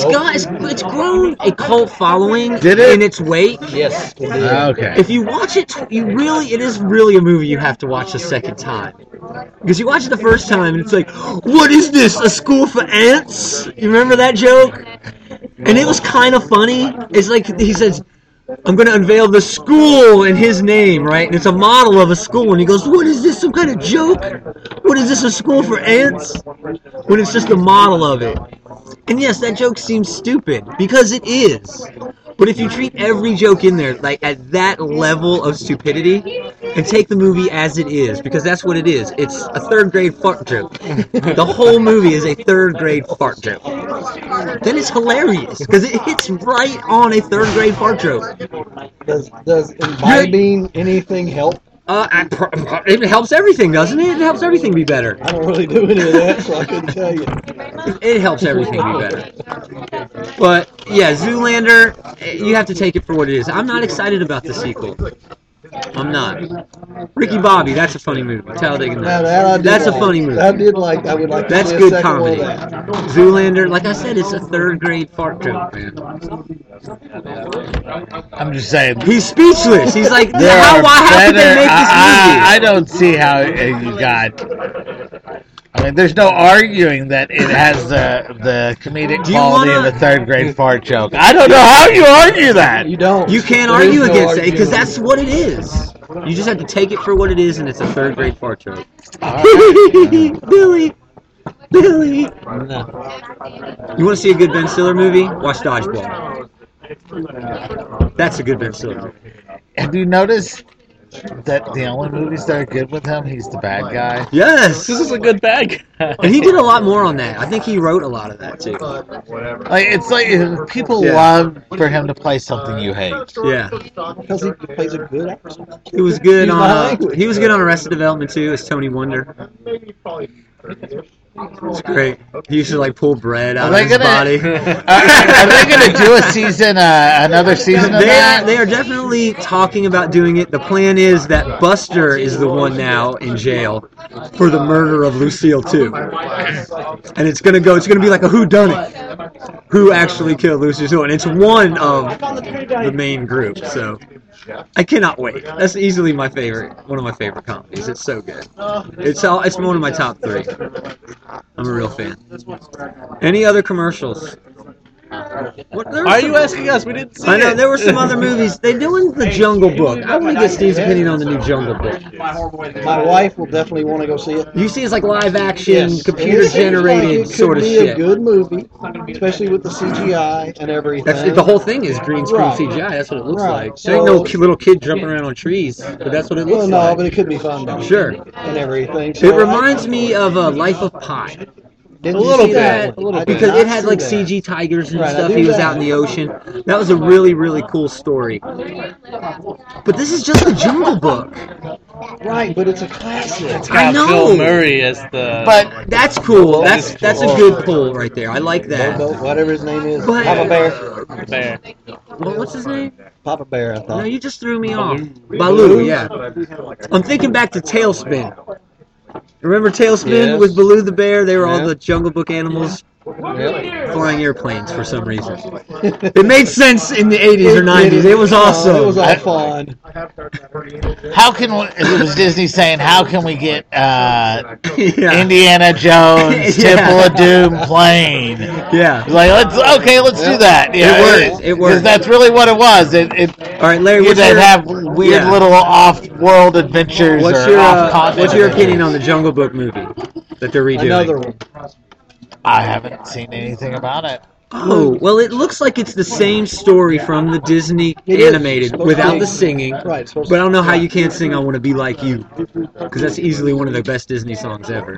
It's grown a cult following Did it? in its wake. it. Yes. It did. Okay. If you watch it, it is really a movie you have to watch a second time. Because you watch it the first time and it's like, what is this, a school for ants? You remember that joke? And it was kind of funny. It's like, he says, I'm going to unveil the school in his name, right? And it's a model of a school. And he goes, what is this, some kind of joke? What is this, a school for ants? When it's just a model of it. And yes, that joke seems stupid, because it is. But if you treat every joke in there like at that level of stupidity, and take the movie as it is, because that's what it is. It's a third grade fart joke. The whole movie is a third grade fart joke. Then it's hilarious because it hits right on a third grade fart joke. Does imbibing anything help? It helps everything, doesn't it? It helps everything be better. I don't really do any of that, so I couldn't tell you. It helps everything be better. But yeah, Zoolander, you have to take it for what it is. I'm not excited about the sequel. I'm not. Ricky Bobby, that's a funny movie. Talladega Nights. That's a funny movie. I would like to That's see a good second comedy. one of that. Zoolander, like I said, it's a third grade fart joke, man. I'm just saying. He's speechless. He's like, There how could they better- make this movie? I don't see how you got. I mean, there's no arguing that it has the comedic Do you quality wanna- of a third grade fart joke. I don't know how you argue that. You don't. You can't There is argue no against it because arguing. that's what it is. You just have to take it for what it is, and it's a third grade fart joke. Billy. No. You want to see a good Ben Stiller movie? Watch Dodgeball. That's a good Ben Stiller movie. Have you noticed that the only movies that are good with him, he's the bad guy? Yes! This is a good bag. And he did a lot more on that. I think he wrote a lot of that, too. Like it's like people Yeah. love for him to play something you hate. Yeah. Because he plays a good actor. He was good Use my on language. he was good on Arrested Development, too, as Tony Wonder. It's great. He used to, like, pull bread out Are of they his gonna- body. Are they going to do a season, another season of that? They are definitely talking about doing it. The plan is that Buster is the one now in jail for the murder of Lucille too, and it's gonna be like a whodunit. Who actually killed Lucille? And it's one of the main group. So I cannot wait. That's easily one of my favorite comedies. It's so good. It's one of my top 3. I'm a real fan. Any other commercials? Why are you asking us? We didn't see I know it. there were some other movies. They're doing the Jungle Book. I want to get Steve's opinion on the new Jungle Book. My wife will definitely want to go see it. You see, it's like live action, Yes. computer It seems like generated it sort of could be shit. a good movie, especially with the CGI and everything. That's the whole thing is green screen Right. CGI. That's what it looks Right. like. There ain't no So- little kid jumping around on trees, but that's what it looks Well, no, like. but it could be fun though. Sure. And everything. So It reminds me of Life of Pi. Didn't A you little see bit, that? a little I bit. did Because not it had see like that. CG tigers and Right, I stuff. knew He was that. out in the ocean. That was a really, really cool story. But this is just the Jungle Book. Right, but it's a classic. It's I got know. Bill Murray as the. But That's cool. That's a good pull right there. I like that. Bobo, whatever his name is. But- Papa Bear. Bear. What's his name? Papa Bear, I No, thought. you just threw me off. Baloo, yeah. I'm thinking back to Tailspin. Remember Tailspin Yes. with Baloo the bear? They were all Yeah. the Jungle Book animals Yep. flying airplanes for some reason. It made sense in the 80s or 90s. It was awesome. It was all fun. how can we, it was Disney saying, how can we get Yeah. Indiana Jones, Yeah. Temple of Doom plane? Yeah. Like, let's do that. Yeah, works. It works. 'cause that's really what it was. It All right, Larry, you what's did your, have weird yeah. little off-world adventures what's or your off-continent. opinion on the Jungle Book movie that they're redoing? Another one. I haven't seen anything about it. Oh, well, it looks like it's the same story from the Disney It is. animated Supposed to without be. the singing. Right, it's supposed But I don't know to- how you can't sing I Want to Be Like You. Because that's easily one of the best Disney songs ever.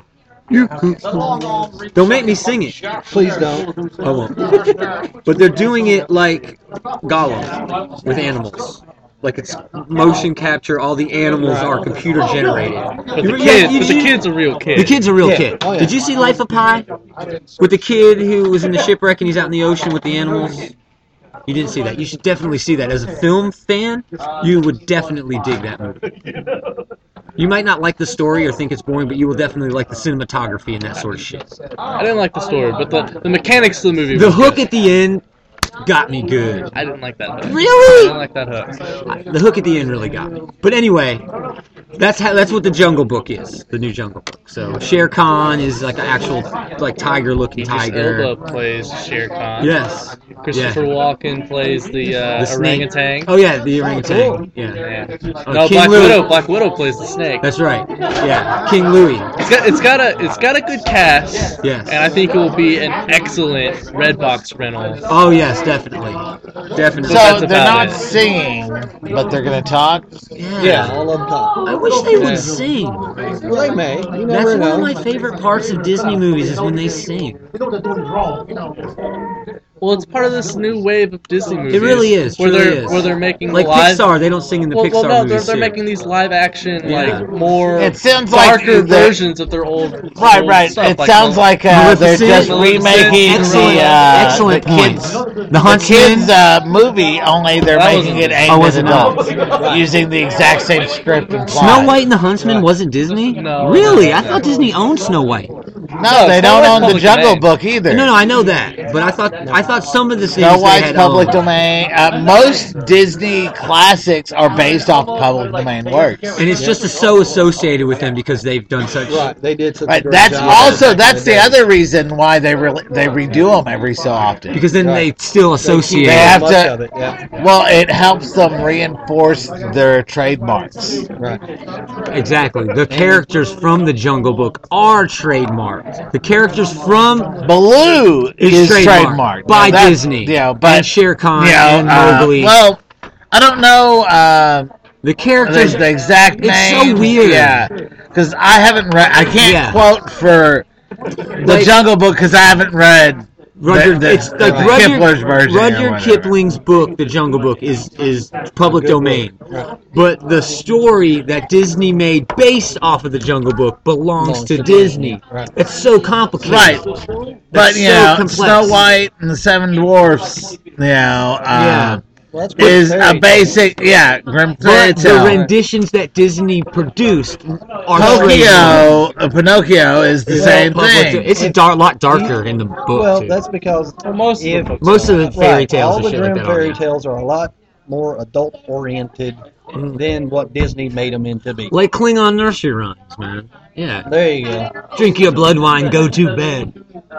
Don't make me sing it. Please don't. I won't. But they're doing it like Gollum with animals. Like it's motion capture. All the animals are computer generated. But the kid's a real kid. The kid's a real Yeah. kid. Oh, yeah. Did you see Life of Pi? With the kid who was in the shipwreck and he's out in the ocean with the animals? You didn't see that. You should definitely see that. As a film fan, you would definitely dig that movie. You might not like the story or think it's boring, but you will definitely like the cinematography and that sort of shit. I didn't like the story, but the mechanics of the movie. The was hook good. at the end got me good. I didn't like that hook. Really? I didn't like that hook. The hook at the end really got me. But anyway, that's what the Jungle Book is, the new Jungle Book. So Shere Khan is like an actual like tiger-looking Idris tiger. Elba plays Shere Khan. Yes. Christopher Walken plays the snake. orangutan. Oh yeah, the orangutan. Yeah. Yeah. Oh, No, King Louis. Black Widow plays the snake. That's right. Yeah, King Louis. It's got a good cast. Yes. And I think it will be an excellent Redbox rental. Oh yes, definitely. Definitely. So that's they're about not it. singing, but they're gonna talk. Yeah, all of them talk. I wish they would Yeah. sing. Well, they may. You That's never one know. of my favorite parts of Disney movies is when they sing. Well, it's part of this new wave of Disney movies. It really is. Where truly they're is. where they're making like live. Pixar, they don't sing in the Pixar no, movies they're too. making these live action, Yeah. like more It sounds like darker the- versions of their old. Right. Stuff, It sounds like they're Maleficent. just Maleficent. remaking Excellent, excellent the point. kids, The the Huntsman. kids movie. Only they're That making it wasn't- aimed Oh, at was it not? adults, using the exact same script and plot. Snow White and the Huntsman wasn't Disney? No. Really? I thought Disney owned Snow White. No, they Snow don't White's own the public Jungle domain. Book either. No, I know that, but I thought some of the things Snow they White's had public owned. domain. Most Disney classics are based off public domain works. And it's just so associated with them because they've done such. Right, they did such a Right, great that's job. also that's the other reason why they redo them every so often. Because then they still associate. They have much to- of it, yeah. Well, it helps them reinforce their trademarks. Right. Exactly. The characters from the Jungle Book are trademarked. The characters from Baloo is trademarked by Now, that- Disney. Yeah, but and Shere Khan you know, and Mowgli. well, I don't know the characters. the exact It's name. so weird. Yeah, because I haven't read. I can't Yeah. quote for the Like- Jungle Book because I haven't read. It's like Kipler's version. or Rudyard whatever. Kipling's book, The Jungle Book, is public domain. But the story that Disney made based off of The Jungle Book belongs to Disney. Right. It's so complicated. Right. But so you know, complex. Snow White and the Seven Dwarfs, you know, Yeah. Well, that's pretty is fairy a basic, Grimm fairy But the tale. renditions that Disney produced are trademarked. Pinocchio is the same Public- thing. It's a lot darker in the book. Well, too. that's because most of if the books Most of the fairy right, tales all and the shit like Grimm that. fairy are, tales are a lot more adult oriented Mhm. than what Disney made them into be. Like Klingon nursery rhymes, man. Yeah. There you go. Drink your blood wine, go to bed.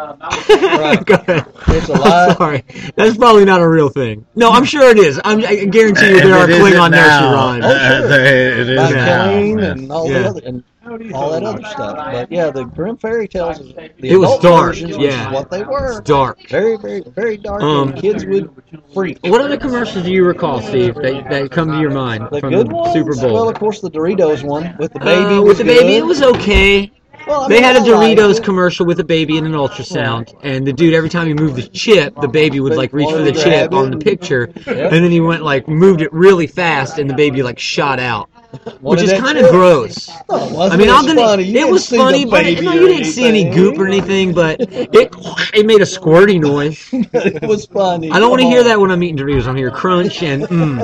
Right. Go ahead. It's a I'm lot. sorry. That's probably not a real thing. No, I'm sure it is. I guarantee you there are It isn't Klingon nursery now. rhymes. Oh, sure. It is By now. Colleen and all Yeah. the other and all that other stuff. But yeah, the Grimm fairy tales, the It was adult dark, versions, yeah. was what they were. It's dark. Very, very, very dark, Um, and kids would freak. What other commercials do you recall, Steve, that come to your mind The from good the ones? Super Bowl? Well, of course, the Doritos one with the baby. with was the baby, good. it was okay. Well, I They mean, had a I liked Doritos it. commercial with a baby and an ultrasound, and the dude every time he moved the chip, the baby would like reach for the Wanted to chip grab on it the and- picture, Yep. and then he went like moved it really fast, and the baby like shot out, which Wanted is that kind of chip. gross. Oh, wasn't I mean, it I'm gonna. funny? You It didn't was see the funny, but baby no, or you didn't see any anything. goop or anything. But it made a squirty noise. It was funny. I don't want to Come hear on. that when I'm eating Doritos. I'm hear crunch and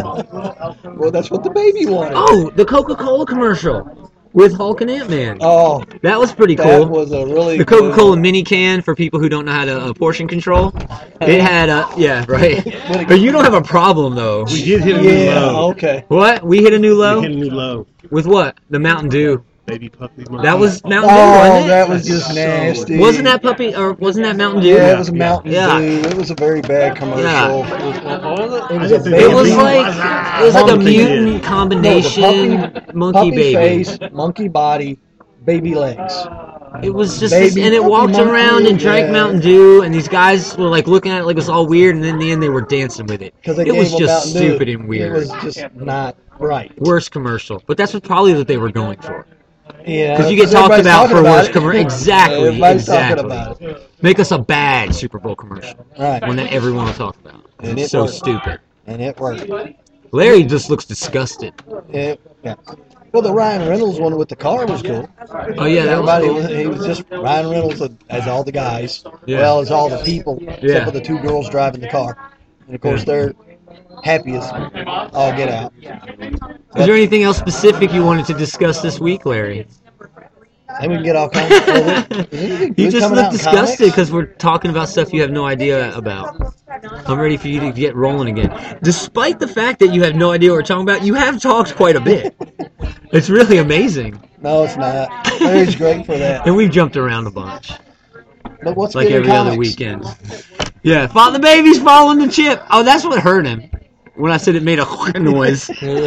Well, that's what the baby wanted. Oh, the Coca-Cola commercial with Hulk and Ant-Man. Oh, That was pretty that cool. was a really The good- Coca-Cola mini can for people who don't know how to portion control. It had a yeah, right. But you don't have a problem though. We did hit a new Yeah. low. Okay. What? We hit a new We low hit a new low. with what? The Mountain Dew. Baby puppy. That was Mountain Dew, Oh, wasn't it? that was just nasty. Wasn't that puppy or wasn't that Mountain Dew? Yeah, it was a Mountain Yeah. Dew. It was a very bad commercial. What was it? It was a It baby. It was like a Monkey. mutant combination monkey puppy baby. face, monkey body, baby legs. It was just Baby this, and it puppy walked monkey, around and drank yeah. Mountain Dew, and these guys were like looking at it like it was all weird, and then in the end they were dancing with it. Because they It gave was them just Mountain Dew. stupid and weird. It was just not right. Worst commercial, but that's probably what they were going for. Yeah, Because you get talked everybody's about talking for about worst it. commercial. Exactly, Everybody's exactly. talking about it. Make us a bad Super Bowl commercial, Right. one that everyone will talk about. And It's it so worked. stupid. And it worked. Larry just looks disgusted. Yeah. Well, the Ryan Reynolds one with the car was cool. Oh yeah, that was Everybody cool. was, he was just Ryan Reynolds as all the guys, Yeah. well as all the people, Yeah. except for the two girls driving the car. And of course, they're happy as all get out. Is there anything else specific you wanted to discuss this week, Larry? And we can get all kinds of other. Is anything You good just coming look out in disgusted comics? because we're talking about stuff you have no idea about. I'm ready for you to get rolling again. Despite the fact that you have no idea what we're talking about, you have talked quite a bit. It's really amazing. No, it's not. Larry's great for that. And we've jumped around a bunch, But what's like good in every other comics? weekend. Yeah, the baby's following the chip. Oh, that's what hurt him when I said it made a noise.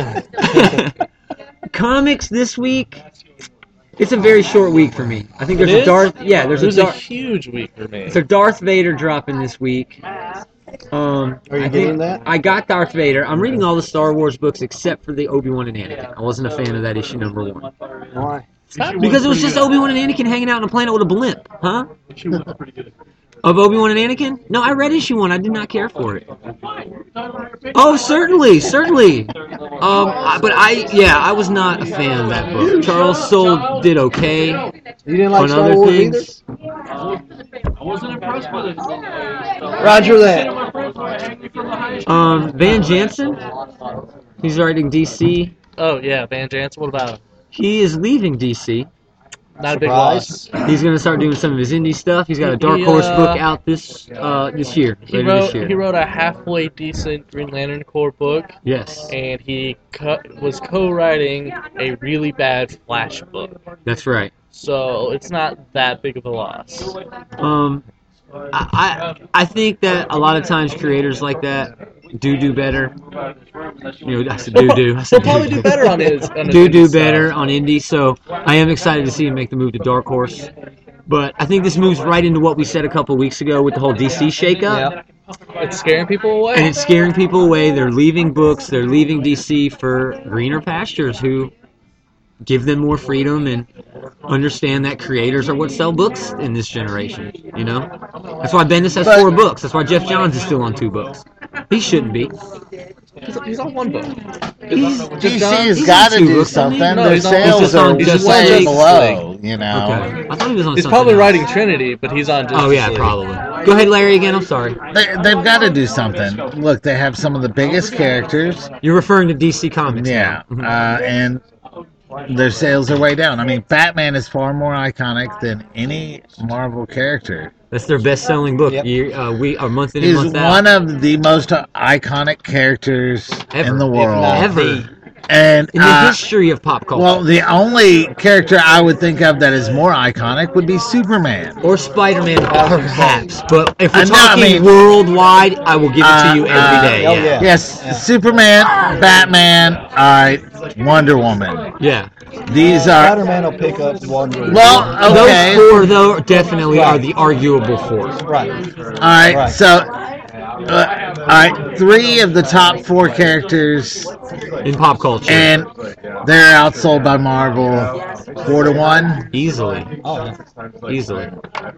Comics this week. It's a very short week for me. I think there's It a is? Darth. Yeah, there's It was a a Darth. huge week for me. It's a Darth Vader dropping this week. Are you I getting think that? I got Darth Vader. I'm reading all the Star Wars books except for the Obi-Wan and Anakin. I wasn't a fan of that issue number 1. Why? Because it was just Obi-Wan and Anakin hanging out on a planet with a blimp, huh? Of Obi-Wan and Anakin? No, I read issue 1. I did not care for it. Oh, certainly. But I was not a fan of that book. Charles Soule did okay You didn't like on Star other Wars things. either? Roger that. Van Jansen, he's writing DC. Oh yeah, Van Jansen. What about him? He is leaving DC. Not a big Surprise. loss. He's going to start doing some of his indie stuff. He's got a Dark Horse book out this year. He later wrote this year. he wrote a halfway decent Green Lantern Corps book, Yes, and he was co-writing a really bad Flash book. that's right. So it's not that big of a loss. I think that a lot of times creators like that do better. You know, I said do. He'll probably do better on his. On his do indie better stuff. on indie. So I am excited to see him make the move to Dark Horse. But I think this moves right into what we said a couple weeks ago with the whole DC shakeup. It's scaring people away. And it's scaring people away. They're leaving books. They're leaving DC for greener pastures who give them more freedom and understand that creators are what sell books in this generation. You know? That's why Bendis has 4 books. That's why Jeff Johns is still on 2 books. He shouldn't be. He's on 1 book. DC John- has he's got on to 2 do books, doesn't he? something. No, Their he's on- sales he's are on just Justice way League. below, you know. Okay. I thought he was on He's something probably else. writing Trinity, but he's on. Oh, yeah, Justice League. probably. Go ahead, Larry, again. I'm sorry. They've got to do something. Look, they have some of the biggest characters. You're referring to DC Comics. Yeah, now. and their sales are way down. I mean, Batman is far more iconic than any Marvel character. That's their best-selling book. Yep. A month in and He's month out. one of the most iconic characters Ever. in the If world. not Ever. the- And In the history of pop culture. well, the only character I would think of that is more iconic would be Superman. Or Spider-Man, perhaps. But if we're No, talking I mean- worldwide, I will give it to you every day. oh, Yeah. yeah. Yes, Superman, Batman, Wonder Woman. Yeah. These are Spider-Man will pick up Wonder. well, okay. Those 4, though, definitely are the arguable 4. Right. All right, Right. so all right, 3 of the top 4 characters, In pop culture. and they're outsold by Marvel 4-1. Easily. Oh, Easily.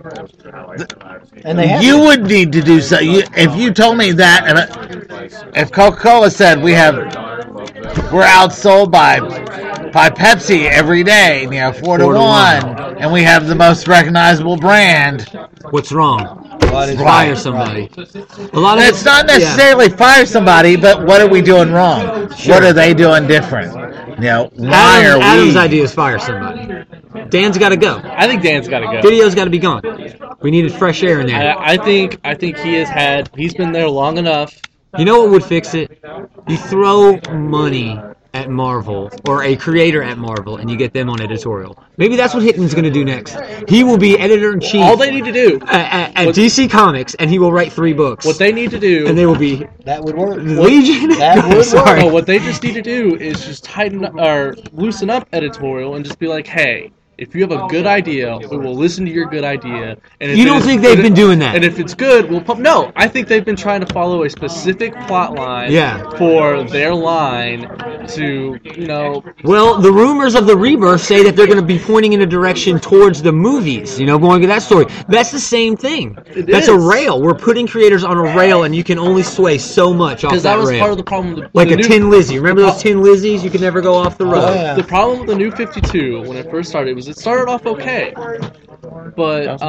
and they have. You would need to do so. If you told me that, if Coca-Cola said we're outsold by Pepsi every day, 4-1, and we have the most recognizable brand. What's wrong? What is Fire right? somebody. A lot of It's not necessarily fire somebody, but what are we doing wrong? What are they doing different? Why are Adam's we? idea is fire somebody. Dan's got to go. I think Dan's got to go. Video's got to be gone. We needed fresh air in there. I think he's been there long enough. You know what would fix it? You throw money at Marvel, or a creator at Marvel, and you get them on editorial. Maybe that's what Hickman's going to do next. He will be editor-in-chief All they need to do, at DC Comics, and he will write 3 books. what they need to do, and they will be That would work. Legion? That would work. Sorry. no, what they just need to do is just tighten or loosen up editorial and just be like, hey, if you have a good idea, we will listen to your good idea. And if You it don't is- think they've and been doing that? And if it's good, we'll pump. No, I think they've been trying to follow a specific plot line Yeah. for their line to, Well, the rumors of the Rebirth say that they're going to be pointing in a direction towards the movies, going to that story. That's the same thing. That's a is. rail. We're putting creators on a rail, and you can only sway so much off because that that was rail. part of the problem. With Like the a new- Tin Lizzy. Remember those Tin Lizzies? You could never go off the road. Oh, yeah. The problem with the New 52 when it first started was it started off okay, but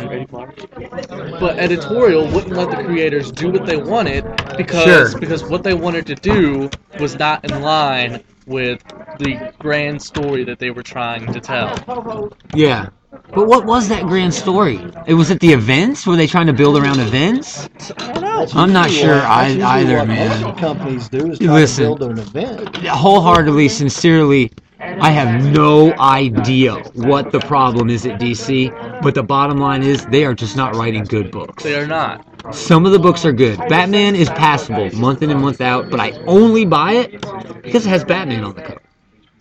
editorial wouldn't let the creators do what they wanted because what they wanted to do was not in line with the grand story that they were trying to tell. Yeah. But what was that grand story? It was at the events? Were they trying to build around events? I'm not sure either, man. What companies do is try Listen. to build an event. Wholeheartedly, sincerely, I have no idea what the problem is at DC, but the bottom line is they are just not writing good books. They are not. Some of the books are good. Batman is passable month in and month out, but I only buy it because it has Batman on the cover.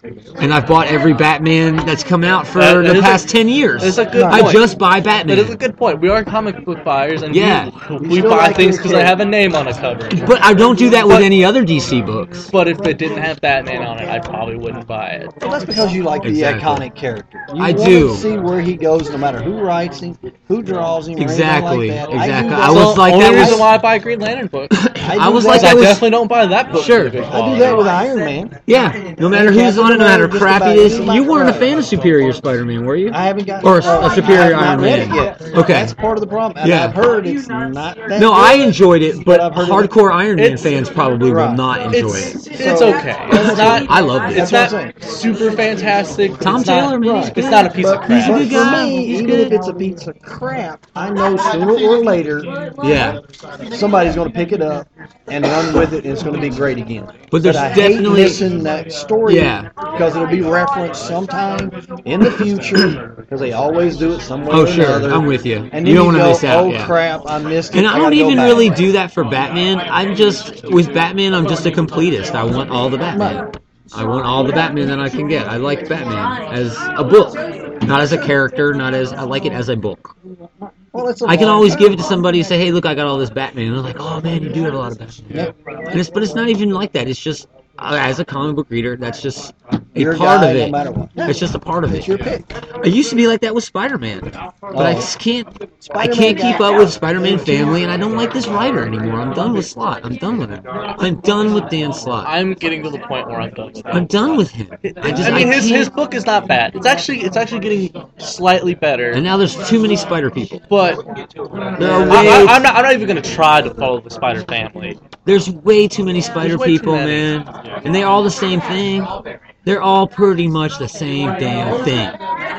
And I've bought every Batman that's come out for That the is past 10 years. It's a good I point. just buy Batman. That is a good point. We are comic book buyers, and Yeah. we still buy like things your because they kid. have a name on a cover. But I don't do that with But- any other DC books. But if it didn't have Batman on it, I probably wouldn't buy it. Well, that's because you like the Exactly. iconic character. You I want do. to see where he goes, no matter who writes him, who draws him, or Exactly, anything like that. exactly. I I do was that. like only that was- reason why I buy a Green Lantern book. I was do like that. I that was definitely don't buy that book. Sure. For the good I do quality. that with Iron Man. Yeah, no matter And who's on it, no Captain matter America, crappy just it is. about You weren't a anybody. fan of Superior Spider-Man, were you? I haven't got Or a Superior I have Iron not read Man. it yet. Okay. That's part of the problem. And Yeah. I've heard it's not that No, good. I enjoyed it, but I've heard hardcore Iron Man It's- fans probably will Right. not enjoy It's it. it's So- okay. It's not. I loved it. It's That's not what I'm super fantastic. but Tom it's not- Taylor, man, he's Right. good. It's not a piece of But, crap. He's a good but for guy. me, He's even good. if it's a piece of crap, I know sooner or later Yeah, somebody's going to pick it up and run with it, and it's going to be great again. But there's I definitely- hate missing that story Yeah. because it'll be referenced sometime in the future because they always do it somewhere Oh, or sure. another. I'm with you. And You then don't wanna go, miss out, Oh yeah. crap! I missed it. and I don't gotta go even back. really do that for Batman. I'm just with Batman. I'm just a completist. I want all the Batman. I want all the Batman that I can get. I like Batman as a book, not as a character. Not as I like it as a book. Well, it's a I can long always time. give it to somebody and say, "Hey, look, I got all this Batman." And they're like, "Oh man, you do have a lot of Batman." Yep. But it's not even like that. It's just as a comic book reader, that's just a Your part guy, of no it. matter what. Yeah. It's just a part of It's it. your pick. I used to be like that with Spider-Man, but I Oh. just can't. I Spider-Man can't keep guy. up with Spider-Man family, and I don't like this writer anymore. I'm done with Slott. I'm done with him. I'm done with Dan Slott. I'm getting to the point where I'm done with I'm it. done with him. I mean, his can't- book is not bad. It's actually getting slightly better. And now there's too many Spider people. But There are way, I'm not even gonna try to follow the Spider family. there's way too many Spider There's way too people, many. man. And they're all the same thing. They're all pretty much the same damn thing.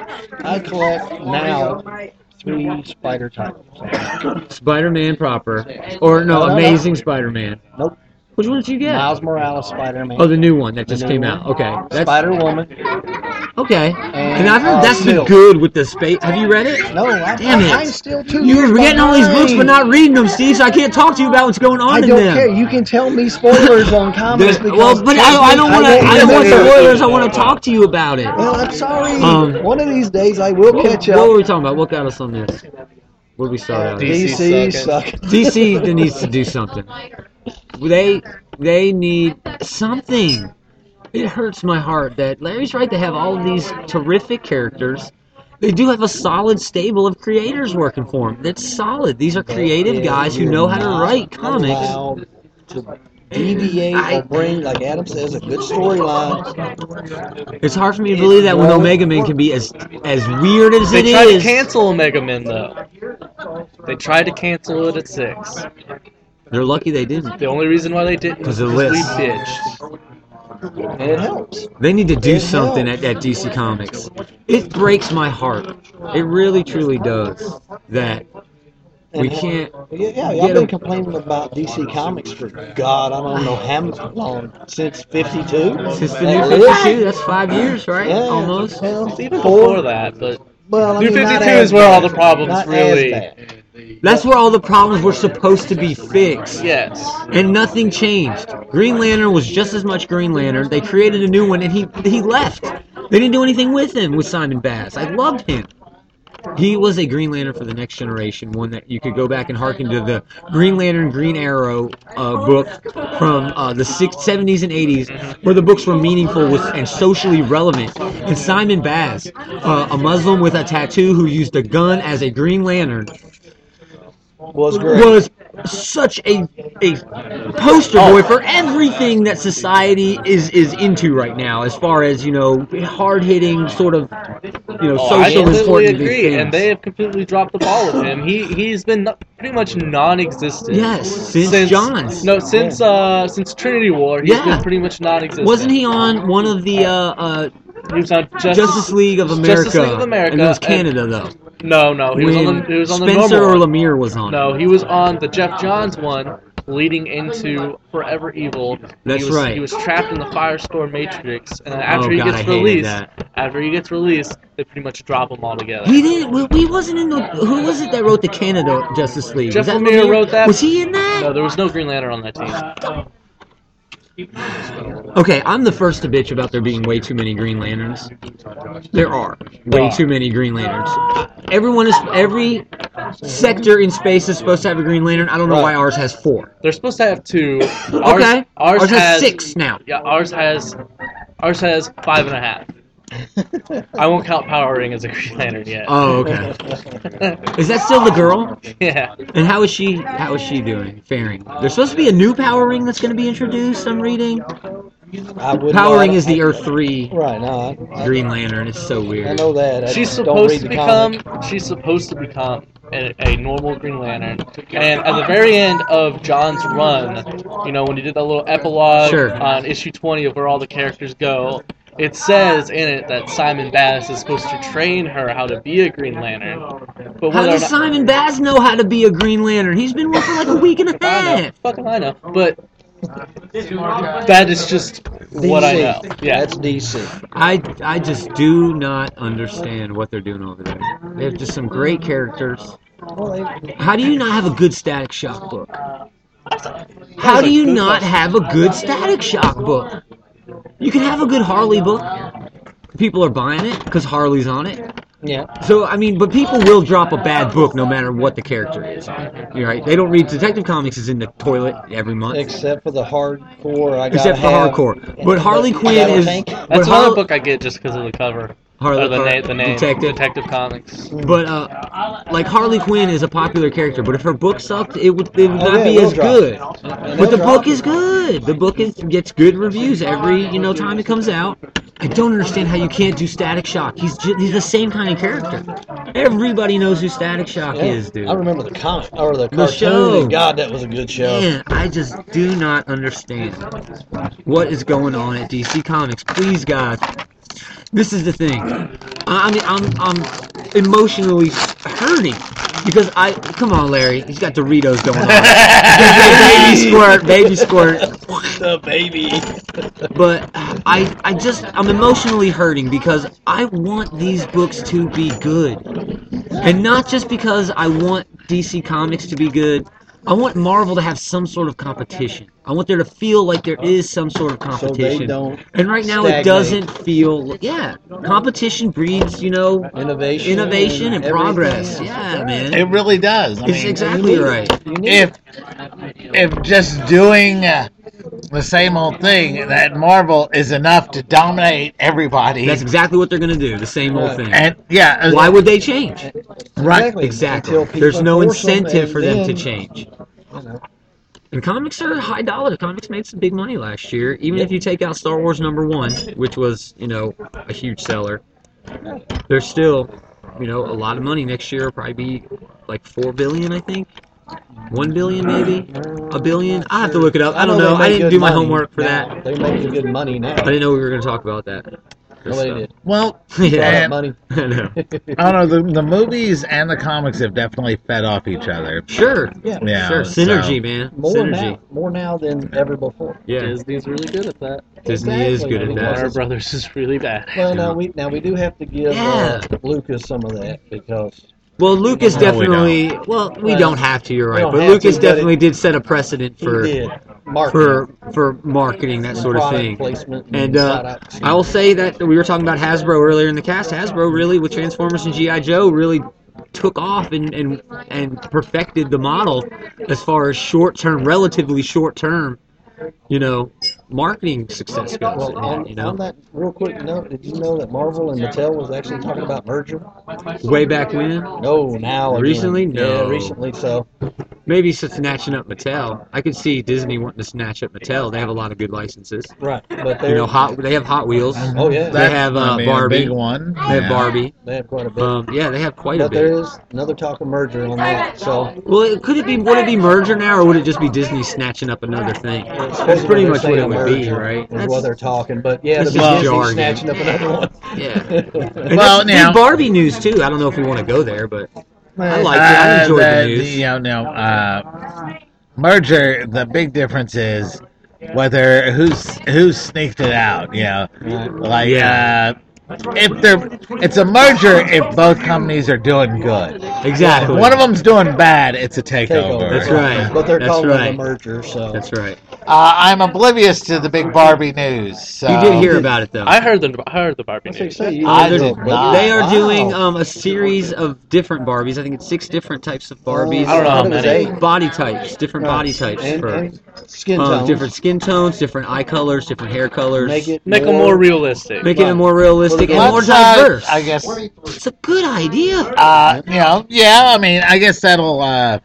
I collect now 3 Spider titles. Spider-Man proper, or no, No. Amazing Spider-Man. Nope. Which one did you get? Miles Morales Spider-Man. Oh, the new one that just new came one. out. Okay, that's Spider-Woman. okay. And I've heard that's been Silk. good with the space. Have you read it? No, Damn it. I'm still 2 You years were getting all these books but behind. not reading them, Steve. So I can't talk to you about what's going on I in don't them. care. You can tell me spoilers on comics because Well, but I don't want to. won't I don't want remember. spoilers. I want to talk to you about it. Well, I'm sorry. Um, One of these days I will catch What up. were we talking about? What got us on this? What did we start out? with? DC DC sucking. DC needs to do something. They need something. It hurts my heart that Larry's right. They have all of these terrific characters. They do have a solid stable of creators working for them. That's solid. These are creative guys who know how to write comics. Allowed to deviate or bring, like Adam says, a good storyline. It's hard for me to believe that when Omega Man can be as weird as They it tried is. to cancel Omega Men though. They tried to cancel it at 6. They're lucky they didn't. The only reason why they didn't was 'Cause of because we lists. bitched. And it helps. They need to do It something helps. at DC Comics. It breaks my heart. It really, truly does. That we can't. Yeah, get I've been 'em. complaining about DC Comics for God, I don't know how long, since 52. Since the new 52, that's 5 years, right? Yeah, Almost. well, It's even 4. before that, but Well, I New mean, not 52 as is where all bad. the problems Not really- as bad. That's where all the problems were supposed to be fixed. yes. And nothing changed. Green Lantern was just as much Green Lantern. They created a new one, and he left. They didn't do anything with him, with Simon Bass. I loved him. He was a Green Lantern for the next generation, one that you could go back and hearken to the Green Lantern, Green Arrow book from the 70s and 80s, where the books were meaningful and socially relevant. And Simon Bass, a Muslim with a tattoo who used a gun as a Green Lantern, Was great. was such a poster boy for everything that society is into right now, as far as, hard hitting sort of, I social completely important agree, things. and they have completely dropped the ball with him. He's been pretty much non-existent. Yes, since Johns. No, since Trinity War, he's Yeah. been pretty much non-existent. Wasn't he on one of the He was on Justice League of America? Justice League of America, And it was and- Canada, though. No, he was When on the Spencer normal or one. Lemire was on. No, he was on the Jeff Johns one, leading into Forever Evil. That's he was, right. He was trapped in the Firestorm Matrix, and then after he God, I gets hated released, that. they pretty much drop him altogether. He didn't. He wasn't in the. Who was it that wrote the Canada Justice League? Jeff Was that Lemire wrote that. Was he in that? No, there was no Green Lantern on that team. Okay, I'm the first to bitch about there being way too many Green Lanterns. There are way too many Green Lanterns. Every sector in space is supposed to have a Green Lantern. I don't know why ours has 4. They're supposed to have 2. Okay, ours has 6 now. Yeah, ours has 5.5. I won't count Power Ring as a Green Lantern yet. Oh, okay. Is that still the girl? Yeah. And how is she doing, faring? There's supposed to be a new Power Ring that's going to be introduced, I'm reading. Power Ring is the Earth 3 Green Lantern. It's so weird. I know that. She's supposed to become a normal Green Lantern. And at the very end of John's run, when he did that little epilogue on issue 20 of where all the characters go, it says in it that Simon Baz is supposed to train her how to be a Green Lantern. But how does Simon Baz know how to be a Green Lantern? He's been working like a week and a half. I know. But that is just DC. What I know. Yeah, that's DC. I just do not understand what they're doing over there. They have just some great characters. How do you not have a good Static Shock book? How do you not have a good Static Shock book? You can have a good Harley book. People are buying it because Harley's on it. Yeah. So, but people will drop a bad book no matter what the character is. You're right. They don't read Detective Comics is in the toilet every month. Except for the hardcore. Except for hardcore. But Harley Quinn is... That's another book I get just because of the cover. The name Detective Comics. But Harley Quinn is a popular character, but if her book sucked, it would not be as good. But the book is good. The book gets good reviews every time it comes out. I don't understand how you can't do Static Shock. He's the same kind of character. Everybody knows who Static Shock is, dude. I remember the comic or the cartoon. Show. And God, that was a good show. Man, I just do not understand what is going on at DC Comics. Please, guys. This is the thing. I'm emotionally hurting because come on, Larry. He's got Doritos going on. Baby squirt. The baby. But I'm emotionally hurting because I want these books to be good, and not just because I want DC Comics to be good. I want Marvel to have some sort of competition. I want there to feel like there is some sort of competition. So they don't and right now it doesn't feel... Yeah, competition breeds, innovation and progress. Yeah, man. It really does. It's exactly right. If just doing the same old thing, that Marvel is enough to dominate everybody. That's exactly what they're going to do, the same old thing. And yeah, why would they change? Right. Exactly. There's no incentive for them to change. And comics are high dollar. Comics made some big money last year. Even if you take out Star Wars #1, which was, a huge seller, there's still, a lot of money. Next year will probably be like $4 billion, I think. 1 billion, maybe? $1 billion? I'll have to look it up. I don't know. I didn't do my homework for that. They're making good money now. I didn't know we were going to talk about that. Nobody did. Well, yeah. Money. I know. I don't know. The movies and the comics have definitely fed off each other. Sure. Yeah. Sure. Synergy, man. Synergy. More now than ever before. Yeah. Disney's really good at that. Disney is good at that. Warner Brothers is really bad. Well, now we do have to give Lucas some of that because. Well, Lucas definitely. We don't have to. You're right, but Lucas definitely did set a precedent for marketing, that sort of thing. And I will say that we were talking about Hasbro earlier in the cast. Hasbro really, with Transformers and G.I. Joe, really took off and perfected the model as far as relatively short-term, marketing success goes. Well, on that real quick note, did you know that Marvel and Mattel was actually talking about merger? Way back when? No, now. Again. Recently? No. Yeah, recently, so. Maybe snatching up Mattel. I could see Disney wanting to snatch up Mattel. They have a lot of good licenses. Right, but they have Hot Wheels. Oh yeah. They have Barbie. A big one. They have Barbie. They have quite a bit. Yeah, they have quite a bit. But there is another talk of merger on that. So. Well, would it be merger now, or would it just be Disney snatching up another thing? That's pretty much what it would be, right? Is what they're talking, but yeah, the Disney snatching up another one. Yeah. Well, now Barbie news too. I don't know if we want to go there, but. I like it. I enjoyed the news. Merger. The big difference is whether who's sneaked it out. It's a merger if both companies are doing good. Exactly. If one of them's doing bad, it's a takeover. That's right. But they're calling it a merger, so. That's right. I'm oblivious to the big Barbie news. So. You did hear about it, though. I heard the Barbie news. They are doing a series of different Barbies. I think it's 6 different types of Barbies. I don't know how many. Body types, different body types. And skin tones. Different skin tones, different eye colors, different hair colors. Make them more realistic. Making it more realistic and more diverse. I guess it's a good idea. I mean, I guess that'll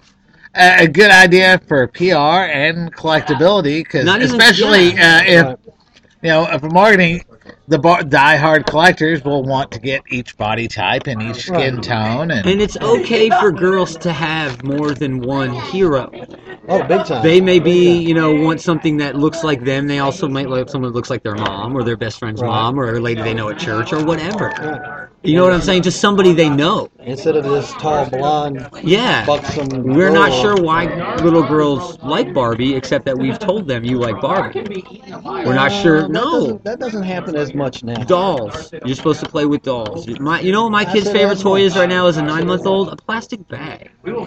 a good idea for PR and collectability, because especially if for marketing, the die-hard collectors will want to get each body type and each skin tone, and it's okay for girls to have more than one hero. Oh, big time. They may be, want something that looks like them. They also might like someone that looks like their mom or their best friend's mom or a lady they know at church or whatever. Right. You know what I'm saying? Just somebody they know. Instead of this tall, blonde, buxom We're girl. not sure why little girls like Barbie, except that we've told them you like Barbie. We're not sure. That doesn't happen as much now. Dolls. You're supposed to play with dolls. My kid's favorite toy is right now as a 9-month-old? A plastic bag.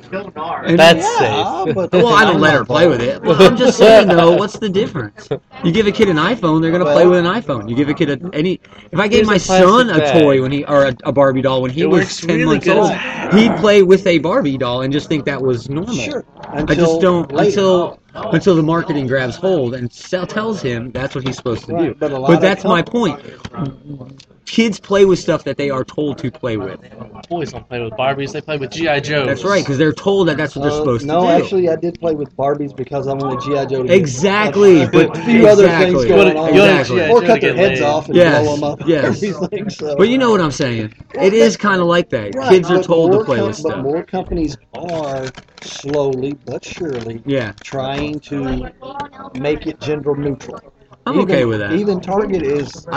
That's safe. Well, I don't let her play with it. Well, I'm just saying, though, what's the difference? You give a kid an iPhone, they're going to play with an iPhone. You give a kid if I gave my son a toy or a Barbie doll when he was 10 months old, he'd play with a Barbie doll and just think that was normal. Sure. I just don't until the marketing grabs hold and tells him that's what he's supposed to do. But that's my point. Kids play with stuff that they are told to play with. Boys don't play with Barbies; they play with GI Joes. That's right, because they're told that's what they're supposed to do. No, actually, I did play with Barbies because I wanted GI Joe to Exactly, but a few other things going on. Exactly. Or cut their heads off and blow them up. Yes. Everything, so. But you know what I'm saying. It is kind of like that. Right, Kids are told to play with But stuff. more companies are slowly but surely trying to make it gender neutral. I'm okay with that. Even Target is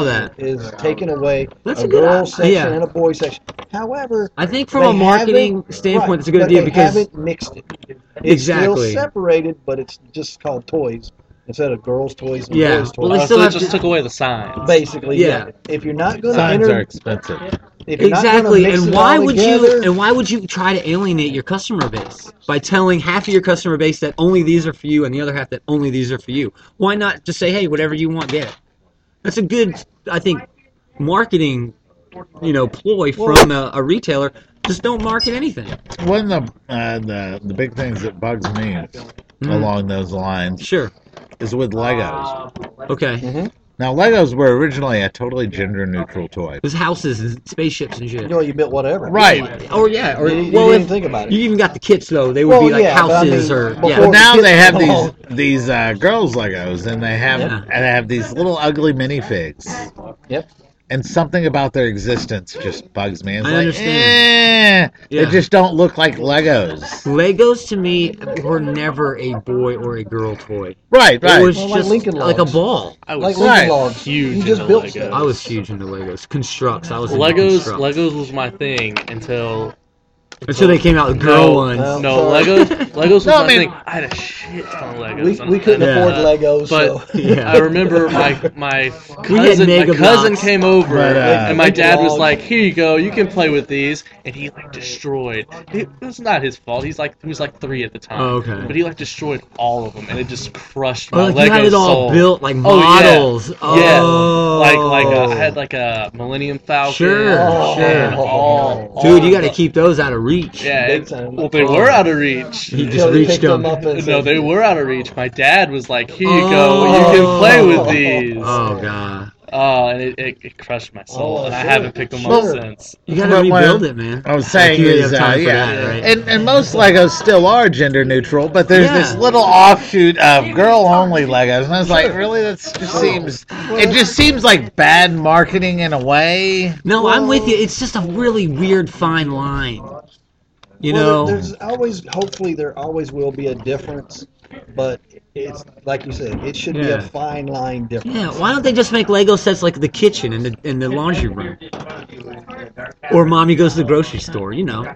taking away a girl section and a boy section. However, I think from a marketing standpoint, it's a good idea because they haven't mixed it. It's exactly still separated, but it's just called toys instead of girls' toys and boys' toys. Well, they still just took away the signs. Basically, yeah. If you're not going to signs are expensive. Exactly, and why would you try to alienate your customer base by telling half of your customer base that only these are for you and the other half that only these are for you? Why not just say, hey, whatever you want, get it? That's a good, I think, marketing, ploy from a retailer. Just don't market anything. One of the big things that bugs me along those lines, is with Legos. Okay. Mm-hmm. Now, Legos were originally a totally gender-neutral toy. It was houses and spaceships and shit. You built whatever. Right. Or you didn't think about it. You even got the kits though. They would be like houses But now they have these girls Legos, and they have these little ugly minifigs. Yep. And something about their existence just bugs me. It's I understand. They just don't look like Legos. Legos to me were never a boy or a girl toy. Right. It was just like a ball. I was Lincoln Logs. huge You just into built Legos. stuff. I was huge into Legos. Constructs. I was into Legos Constructs. was my thing until they came out with girl ones. No, Legos was my thing. I had a shit ton of Legos. We couldn't afford Legos, but I remember my cousin came over and my dad was like, "Here you go, you can play with these," and he destroyed. It was not his fault. He was like 3 at the time. Oh, okay. But he destroyed all of them, and it just crushed my Lego you had it all soul. built like models. Yeah, I had like a Millennium Falcon. Sure. Dude, you got to keep those out of reach. Yeah, they were out of reach. He just reached them. No, they were out of reach. My dad was like, "Here you go, you can play with these." Oh god. And it crushed my soul, and I haven't picked them up since. You gotta rebuild it, man. I was saying and most Legos still are gender neutral, but there's this little offshoot of girl only Legos, and I was like, really, it just seems like bad marketing in a way. No, I'm with you. It's just a really weird fine line. There's always, hopefully, there always will be a difference, but it's like you said, it should be a fine line difference. Yeah, why don't they just make Lego sets like the kitchen and the laundry room, or mommy goes to the grocery store?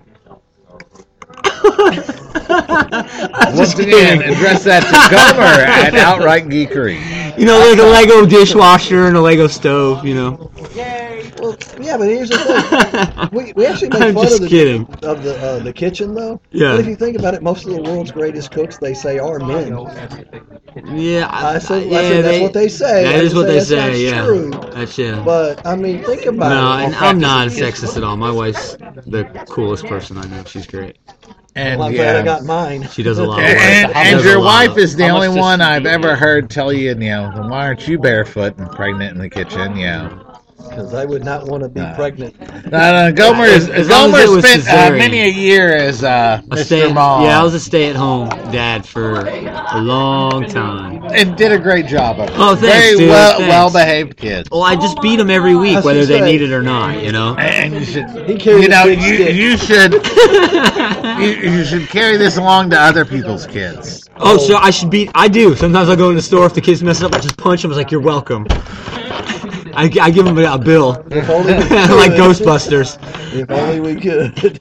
Once again, address that to Gomer at Outright Geekery. Like a Lego dishwasher and a Lego stove. Well, yeah, but here's the thing. We actually make fun of the kitchen, though. Yeah. But if you think about it, most of the world's greatest cooks, they say, are men. Yeah, I said that's what they say. That is what they say. That's Yeah, true. that's yeah. But I mean, think about it. No, I'm not sexist at all. My wife's the coolest person I know. She's great. And I'm glad I got mine. She does a lot of work. And your wife is the only one I've ever heard tell you, why aren't you barefoot and pregnant in the kitchen? Because I would not want to be pregnant. No, Gomer spent many a year as Mr. Mom. Yeah, I was a stay-at-home dad for a long time. And did a great job of it. Oh, thanks, Very well-behaved kid. Well, I just beat them every week, whether they need it or not, And you should, you should carry this along to other people's kids. Oh, so I do. Sometimes I go in the store, if the kids mess up, I just punch them. It's like, you're welcome. I give them a bill. Like Ghostbusters. If only we could.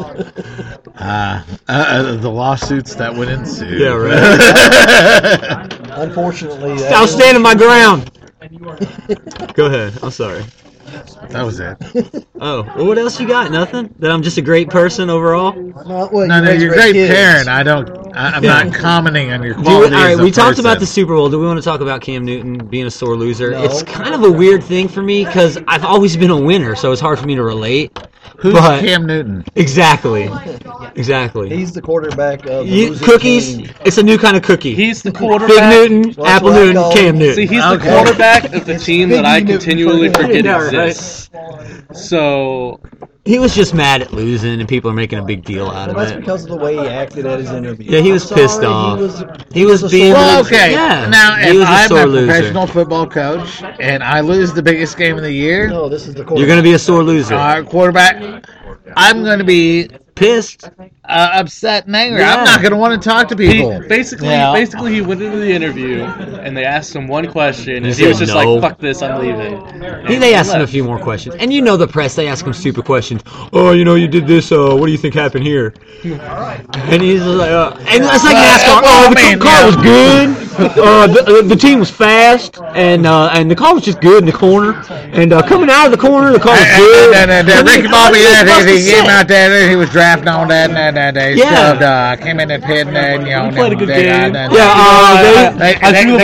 The lawsuits that would ensue. Yeah, right. Unfortunately, I was standing my ground. Go ahead. I'm sorry. That was it. Oh, well, what else you got? Nothing? That I'm just a great person overall? No, you're a great parent. I'm not commenting on your qualities. All right, we talked about the Super Bowl. Do we want to talk about Cam Newton being a sore loser? No. It's kind of a weird thing for me because I've always been a winner, so it's hard for me to relate. Who's Cam Newton? Exactly. He's the quarterback of cookies. Team. It's a new kind of cookie. He's the quarterback. Big Newton, Apple Newton, Cam Newton. See, he's the quarterback of the team that I continually forget exists. So he was just mad at losing, and people are making a big deal out of it. That's because of the way he acted at his interview. Yeah, he was pissed off. He was being. Well, okay. Yeah. Now, if I'm a professional football coach and I lose the biggest game of the year, no, this is the quarterback. You're going to be a sore loser. Quarterback. I'm going to be pissed, upset, and angry. Yeah. I'm not going to want to talk to people. Basically, he went into the interview, and they asked him one question, and he was just like, "Fuck this, I'm leaving." They asked him a few more questions, and the press, they ask him stupid questions. Oh, you did this. What do you think happened here? And he's like, and it's like NASCAR. The car was good. The team was fast, and the car was just good in the corner. And coming out of the corner, the car was good. And Ricky Bobby, he came out there, he was drafting on that, and they shoved, came in the pit, and he played a good game. I threw the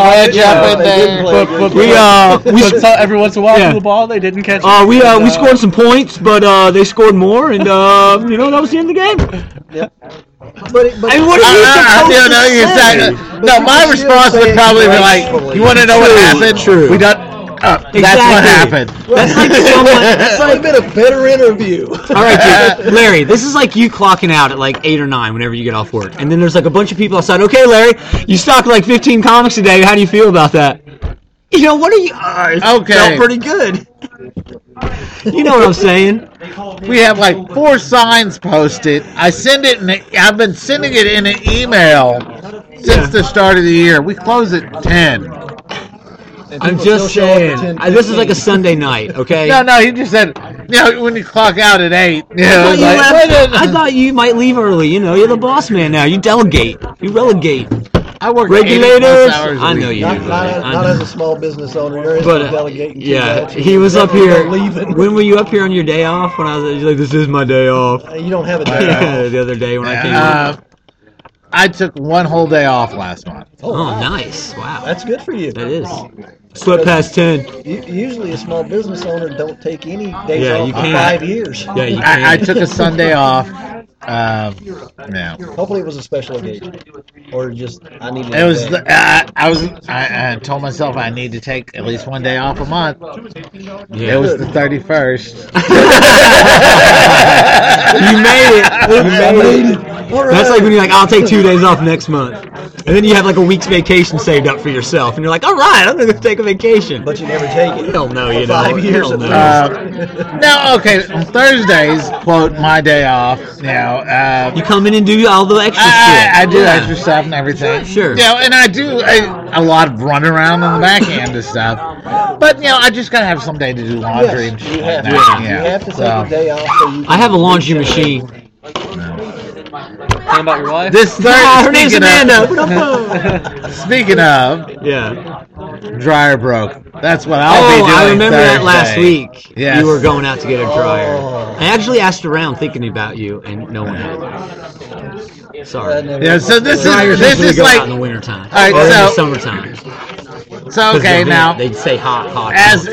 ball, but every once in a while threw the ball, they didn't catch it. We scored some points, but they scored more, and that was the end of the game. Yep. But what are you supposed to say? No, my response would probably be like, you want to know what happened? True. We done. Exactly. That's what happened. That's like someone. That's like been a better interview. All right, dude. Larry, this is like you clocking out at like 8 or 9 whenever you get off work, and then there's like a bunch of people outside. Okay, Larry, you stock like 15 comics a day. How do you feel about that? What are you? Okay. Felt pretty good. You know what I'm saying? We have like 4 signs posted. I send it, I've been sending it in an email since the start of the year. We close at 10. I'm just saying. This is like a Sunday night, okay? No, he just said, when you clock out at 8. I thought you might leave early. You're the boss man now. You delegate. You relegate. I work regulators. I know you do. Not as a small business owner. There is no delegating. Yeah, he was up here. When were you up here on your day off? When I was like, this is my day off. You don't have a day off. The other day when I came in. I took one whole day off last month. Oh, nice. Wow. That's good for you. That is. Slept past 10. Usually a small business owner don't take any days off for 5 years. Yeah, you can. I took a Sunday off. Hopefully it was a special occasion. Or just, I needed it was. I told myself I need to take at least one day off a month. Yeah. It was the 31st. You made it. Right. That's like when you're like, I'll take 2 days off next month. And then you have like a week's vacation saved up for yourself. And you're like, all right, I'm going to take a vacation. But you never take it. Hell no, you don't. 5 years of No, okay. On Thursdays, quote, my day off. You come in and do all the extra shit. I do extra stuff and everything. Sure. And I do a lot of running around on the back end of stuff. But, I just got to have some day to do laundry and shit like that. You have to take a day off. So you I have a laundry machine. How about your wife? This Thursday, her name's Amanda. Speaking of, dryer broke. That's what I'll be doing. I remember Thursday. that last week. Yes. You were going out to get a dryer. I actually asked around thinking about you, and no one had it. Sorry. Yeah, so this is go like out in the wintertime. All right, or in the so summertime. So okay, now they say hot.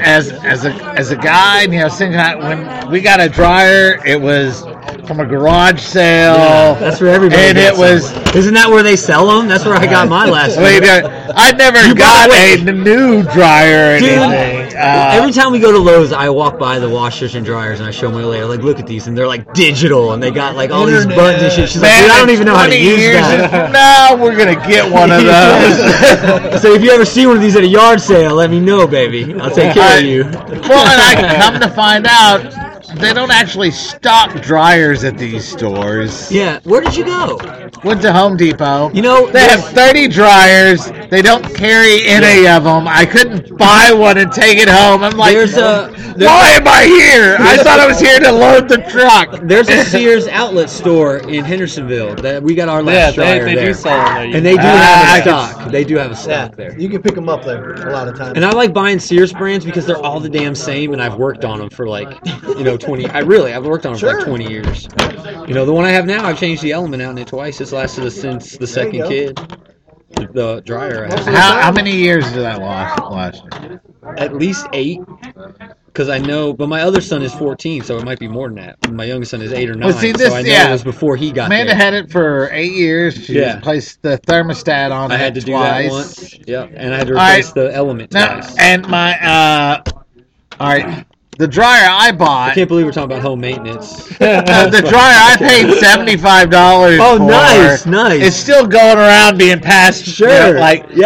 As a guy, thinking that when we got a dryer, it was from a garage sale. Yeah, that's where everybody. And it was. Isn't that where they sell them? That's where I got my last. I never got a new dryer or anything. Every time we go to Lowe's, I walk by the washers and dryers and I show my lady, like, look at these, and they're like digital and they got like all these buttons and shit. She's like, dude, I don't even know how to use that. No, we're gonna get one of those. So if you ever see one of these at a yard sale, let me know, baby. I'll take care of you. Well, and I come to find out, they don't actually stock dryers at these stores. Yeah, where did you go? Went to Home Depot. They have 30 dryers. They don't carry any of them. I couldn't buy one and take it home. I'm like, why am I here? I thought I was here to load the truck. There's a Sears outlet store in Hendersonville that we got our last dryer they there. do sell them there. And they do have a stock. They do have a stock there. You can pick them up there a lot of times. And I like buying Sears brands because they're all the damn same, and I've worked on them for like, 20. I've worked on them for like 20 years. The one I have now, I've changed the element out in it twice. It's lasted us since the second kid. The dryer. How many years did that last? At least 8. Because I know, but my other son is 14, so it might be more than that. My youngest son is 8 or 9, so I know it was before he got Amanda there. had it for 8 years. She placed the thermostat on it. I had to do twice. that once. Yep, and I had to replace the element twice. And my, all right, the dryer I bought. I can't believe we're talking about home maintenance. The dryer I paid $75 Oh, for. nice. It's still going around being passed. Sure.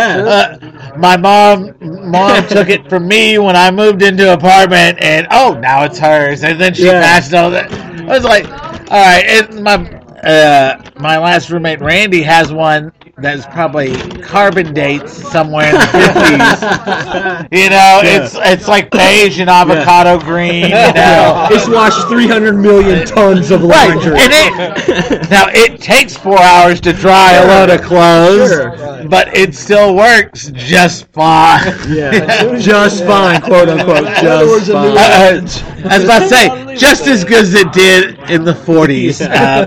My mom took it from me when I moved into an apartment, and now it's hers. And then she passed all that. I was like, all right. And my last roommate Randy has one that's probably carbon dates somewhere in the 50s. It's like beige and avocado green. It's washed 300 million tons of laundry. Right. And it takes 4 hours to dry a load of clothes, but it still works just fine. Just fine, quote unquote. Just fine. I was about to say, just as good as it did in the 40s.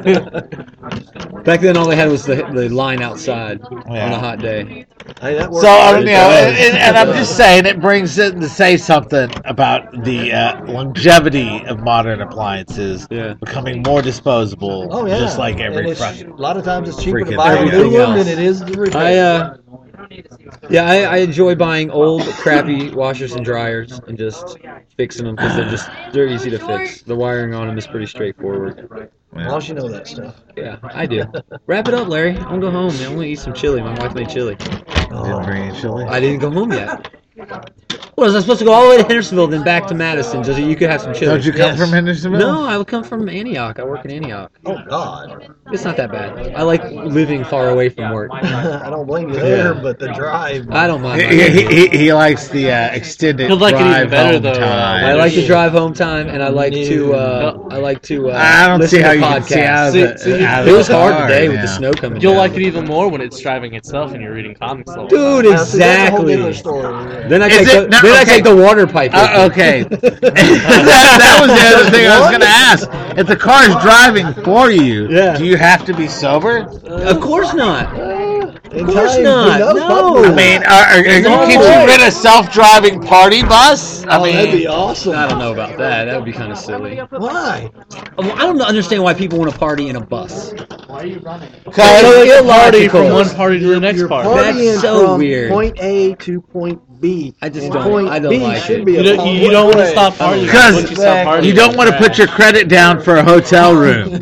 Back then, all they had was the line outside on a hot day. So, and I'm just saying, it brings it to say something about the longevity of modern appliances becoming more disposable. Oh, yeah. Just like every a lot of times it's cheaper to freaking buy a new one else. than it is to replace. I enjoy buying old, crappy washers and dryers and just fixing them because they're easy to fix. The wiring on them is pretty straightforward. As long as you know that stuff. Yeah, I do. Wrap it up, Larry. I'm gonna go home. Man. I'm gonna eat some chili. My wife made chili. Didn't bring any chili? I didn't go home yet. What, was I supposed to go all the way to Hendersonville, then back to Madison, so you could have some chili? Don't you come from Hendersonville? No, I would come from Antioch. I work in Antioch. Oh, God. It's not that bad. I like living far away from work. I don't blame you there, but the drive. I don't mind. He likes the extended drive home time. I like the drive home time, and I like to. I don't see how you can see out of it was hard today with the snow coming. You'll like it even more when it's driving itself and you're reading comics. Dude, exactly. Then I take the water pipe. Okay. that was the other thing I was going to ask. If the car's driving for you, do you have to be sober? Of course not. Of course not. No. I mean, are you getting rid of self-driving party bus? I mean, that'd be awesome. I don't know about that. That would be kind of silly. Why? I don't understand why people want to party in a bus. Why are you running? Because it's party from one party to the next party. That's so from weird. Point A to point B. I just and don't. Point I don't B like should it. Be You don't want to stop partying. Because you don't want to put your credit down for a hotel room.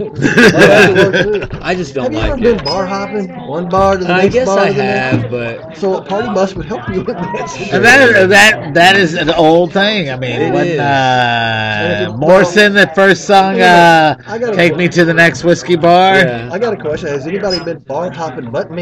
I just don't Have you like ever it. been bar hopping? One bar to the I next guess bar I to the next? have, but So a party bus would help you with that situation. And that is an old thing. I mean, It when is. Morrison that first sung "Take Me to the Next Whiskey Bar." Yeah. I got a question. Has anybody been bar hopping but me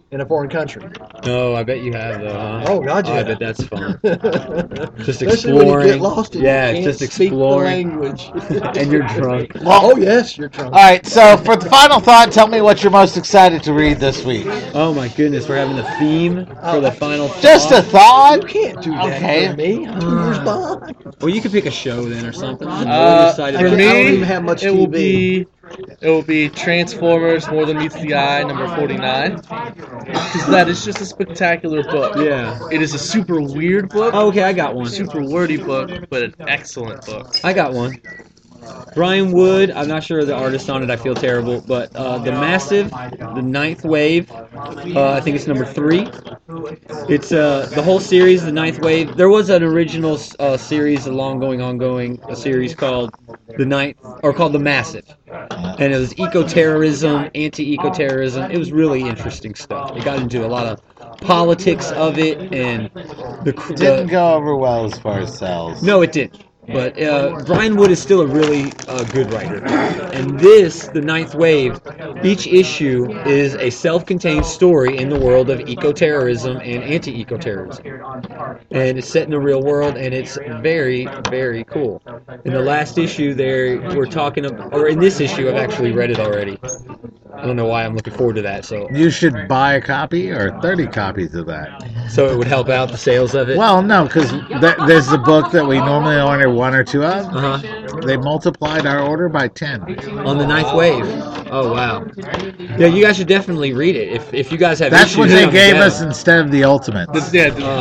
in a foreign country. No, I bet you have though. Huh? Oh God, yeah. I bet that's fun. Just Especially when exploring. you get lost and Yeah, you can't just speak exploring. the language. And you're drunk. Well, Oh yes, you're drunk. all right. So for the final thought, tell me what you're most excited to read this week. Oh my goodness, we're having the theme for the final thought. Just a thought. You can't do that Okay. for me. I'm 2 years behind. Well, you could pick a show then or something. For I don't me, even have much it will TV. be Transformers: More Than Meets the Eye, number 49, because that is just a spectacular book. Yeah. It is a super weird book, Oh, okay, I got one. super wordy book, but an excellent book. I got one. Brian Wood, I'm not sure of the artist on it, I feel terrible, but The Massive, The Ninth Wave, I think it's number 3. It's the whole series, The Ninth Wave. There was an original series, ongoing series called called The Massive. And it was eco-terrorism, anti-eco-terrorism. It was really interesting stuff. It got into a lot of politics of it, and Didn't go over well as far as sales. No, it didn't. But Brian Wood is still a really good writer. And this, The Ninth Wave, each issue is a self-contained story in the world of eco-terrorism and anti-eco-terrorism. And it's set in the real world, and it's very, very cool. In the last issue, we're talking about, or in this issue, I've actually read it already. I don't know why I'm looking forward to that. So You should buy a copy or 30 copies of that. So it would help out the sales of it? Well, no, because there's the book that we normally order 1 or 2 of. Uh-huh. They multiplied our order by 10. On The Ninth Wave. Oh, wow. Yeah, you guys should definitely read it. If you guys have That's issues, what they come gave together. us instead of the Ultimates.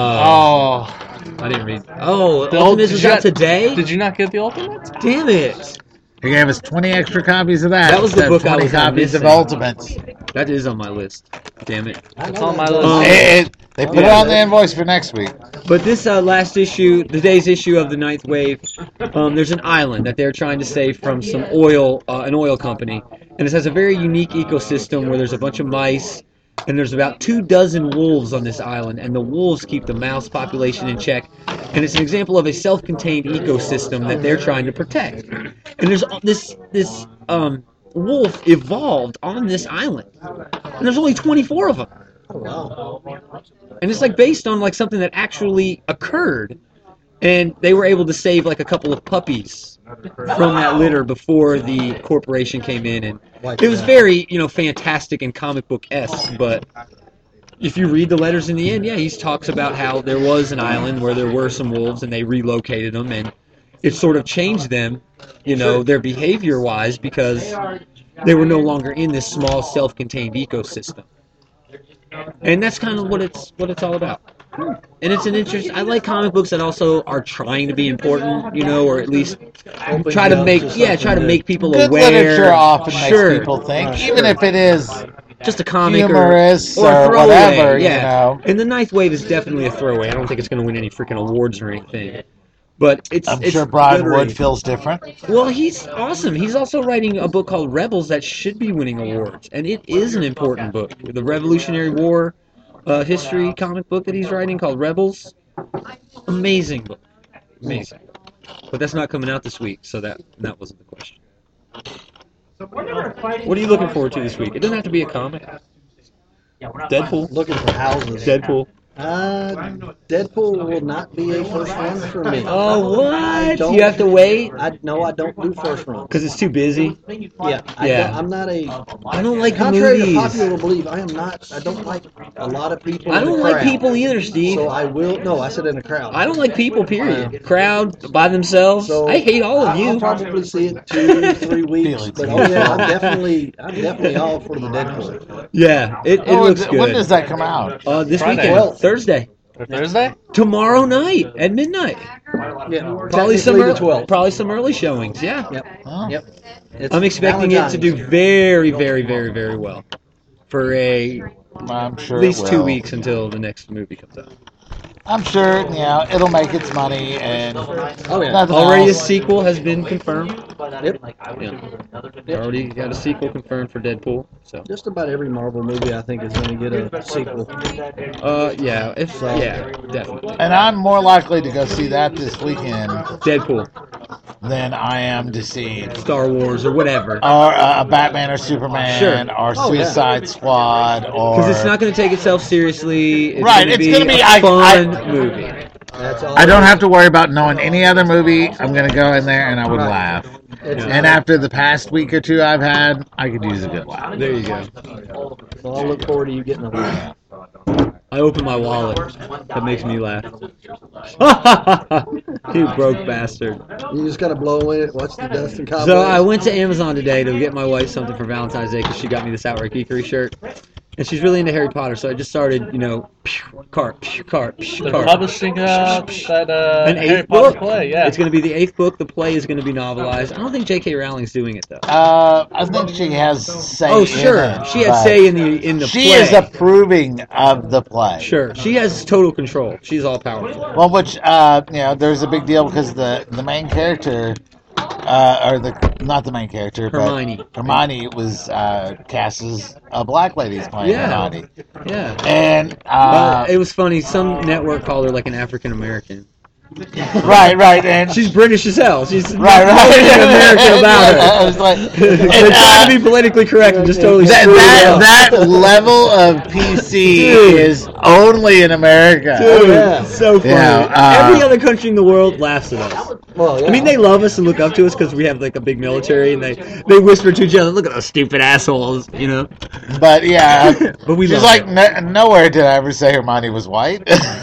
Oh, I didn't read. Oh, The Ultimates was out Ultimate- today? did you not get the Ultimates? Damn it. They gave us 20 extra copies of that. That was the instead of book I 20 was copies of missing. Ultimates. That is on my list. Damn it. It's on my list. They put it on the invoice for next week. But this last issue, today's issue of The Ninth Wave, there's an island that they're trying to save from some oil, an oil company. And it has a very unique ecosystem where there's a bunch of mice, and there's about 24 wolves on this island, and the wolves keep the mouse population in check. And it's an example of a self-contained ecosystem that they're trying to protect. And there's this wolf evolved on this island, and there's only 24 of them. And it's like based on like something that actually occurred, and they were able to save like a couple of puppies from that litter before the corporation came in, and it was very fantastic and comic book-esque. But if you read the letters in the end, yeah, he talks about how there was an island where there were some wolves and they relocated them, and it sort of changed them, their behavior-wise, because they were no longer in this small self-contained ecosystem. And that's kind of what it's all about. And it's an interest. I like comic books that also are trying to be important, or at least try to make people Good aware. literature often makes people think, even if it is just a comic humorous or or throwaway, whatever, yeah. And The Ninth Wave is definitely a throwaway. I don't think it's going to win any freaking awards or anything. But I'm it's sure Brian good Wood reading. feels different. Well, he's awesome. He's also writing a book called Rebels that should be winning awards, and it is an important book. The Revolutionary War history comic book that he's writing called Rebels. Amazing book. Amazing. But that's not coming out this week, so that wasn't the question. What are you looking forward to this week? It doesn't have to be a comic. Deadpool. Looking for houses. Deadpool. Deadpool will not be a first run for me. Oh, I what? don't- You have to wait? I don't do first run. Because it's too busy? Yeah, Yeah. I'm not a. I don't like the Contrary to movies. popular belief, I am not. I don't like a lot of people. I in a don't like crowd. people either, Steve. So I will. No, I said in a crowd. I don't like people, period. Crowd, by themselves. So I hate all of I'll you. probably see it 2-3 weeks. Feelings. But oh yeah, I'm definitely all for the Deadpool. Yeah, it looks good. When does that come out? This Friday. weekend, Well- Thursday. Thursday? Tomorrow night at midnight. Yeah, Probably some technically the 12th. probably some early showings. Yeah, Yep. Huh? Yep. It's I'm expecting it to do Valentine's. very, very, very, very well for I'm sure at least it 2 will. weeks until the next movie comes out. I'm sure, it'll make its money and Oh yeah. nothing Already a else. sequel has been confirmed. Yep. Yeah. Already got a sequel confirmed for Deadpool. So Just about every Marvel movie I think is going to get a sequel. yeah, definitely. And I'm more likely to go see that this weekend Deadpool. than I am to see Star Wars or whatever. Or a Batman or Superman or Suicide Squad or... Because it's not going to take itself seriously. It's right, it's going to be a fun movie. I don't have to worry about knowing any other movie. I'm going to go in there and I would laugh. And after the past week or two I've had, I could use a good laugh. There you go. So I'll look forward to you getting a laugh. I open my wallet. That makes me laugh. You broke bastard. You just got to blow in it, watch the dust and cobwebs. So I went to Amazon today to get my wife something for Valentine's Day because she got me this Outright Geekery shirt. And she's really into Harry Potter, so I just started, cart. Publishing that Harry Potter book. play, yeah. It's going to be the 8th book. The play is going to be novelized. I don't think J.K. Rowling's doing it, though. I think she has say in it. She had say in the she play. She is approving of the play. Sure. She has total control. She's all powerful. Well, which, there's a big deal because the main character... not the main character, Hermione. But Hermione was cast as a black lady's playing Hermione. Yeah. And it was funny. Some network called her like an African American. Right, and she's British as hell. She's American about it. I was like, they're trying to be politically correct and just totally that level of PC is only in America. Dude, so funny. Yeah, every other country in the world laughs at us. Well, yeah. I mean, they love us and look up to us because we have like a big military, and they whisper to each other, "Look at those stupid assholes," But yeah, but we. She's like, nowhere did I ever say Hermione was white.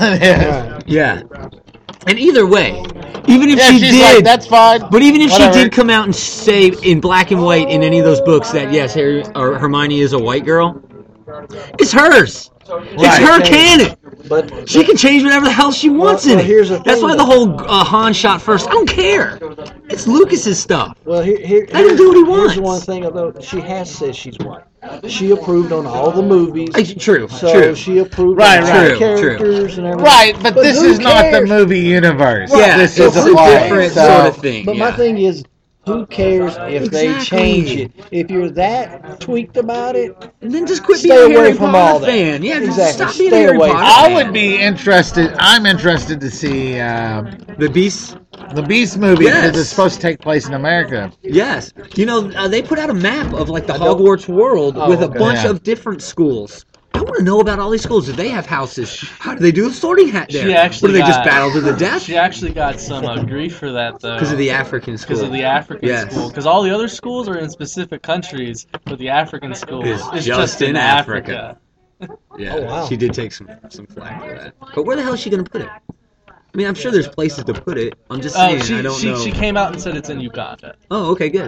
Yeah. And either way, even if she did, like, that's fine. But even if she did come out and say in black and white in any of those books that yes, Hermione is a white girl, it's hers. Right. It's her canon. But she can change whatever the hell she wants in it. Here's the thing, that's why the whole Han shot first. I don't care. It's Lucas's stuff. Well, let him do what he wants. Here's the one thing, although she has said she's white. She approved on all the movies. True. She approved on all the characters and everything. Right, but this is not the movie universe. Yeah, this is a different sort of thing. But my thing is, who cares if they change it? If you're that tweaked about it, then just quit being a Harry Potter fan. Yeah, exactly. Stop being a Harry Potter fan. I would be interested. I'm interested to see the Beast. The Beast movie because it's supposed to take place in America. Yes. They put out a map of like the Hogwarts world with a bunch of different schools. I want to know about all these schools. Do they have houses? How do they do a sorting hat there? Or do they just battle to the death? She actually got some grief for that, though. Because of the African school. Because of the African school. Because all the other schools are in specific countries, but the African school is just in Africa. Yeah, wow. She did take some flack for that. But where the hell is she going to put it? I mean, I'm sure there's places to put it. I'm just saying, I don't know. She came out and said it's in Uganda. Oh, okay, good.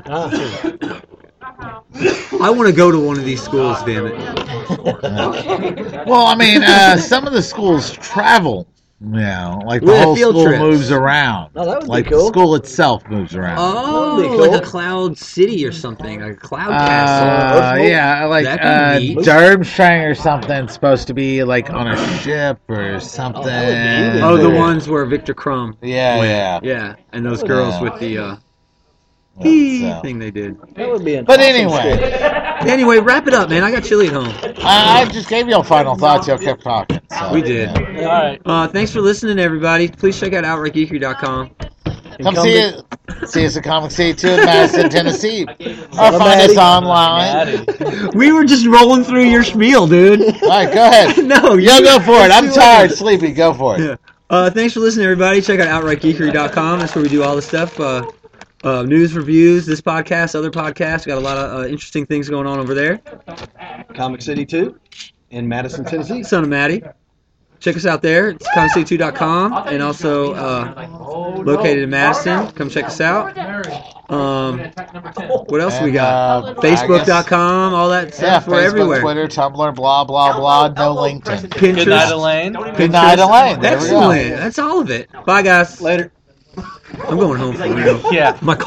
I want to go to one of these schools, damn it. Well, I mean, some of the schools travel. Like the whole school moves around. Oh, that would like be cool. The school itself moves around. Oh, cool. Like a cloud city or something, like a cloud castle. Yeah, like Durmstrang or something supposed to be like on a ship or something. The ones where Victor Crumb went. Yeah, and those girls with the thing they did. That would be but anyway, wrap it up, man. I got chili at home. I just gave you a final thoughts. You kept talking. So, we did. Yeah. All right. Thanks for listening, everybody. Please check out OutrightGeekery.com. Come see us at Comic City 2 in Madison, Tennessee. Or find us online. We were just rolling through your spiel, dude. All right, go ahead. No, you go for it. I'm tired, sleepy. Go for it. Yeah. Thanks for listening, everybody. Check out OutrightGeekery.com. That's where we do all the stuff. News, reviews, this podcast, other podcasts. We got a lot of interesting things going on over there. Comic City 2 in Madison, Tennessee. Son of Maddie. Check us out there. It's comiccity2.com and also located in Madison. Come check us out. What else we got? Facebook.com, all that stuff. Yeah, we're Facebook, everywhere. Twitter, Tumblr, blah, blah, blah. No LinkedIn. Pinterest. Good night, Elaine. Good night, Elaine. Excellent. That's all of it. Bye, guys. Later. I'm going home for real. Yeah. My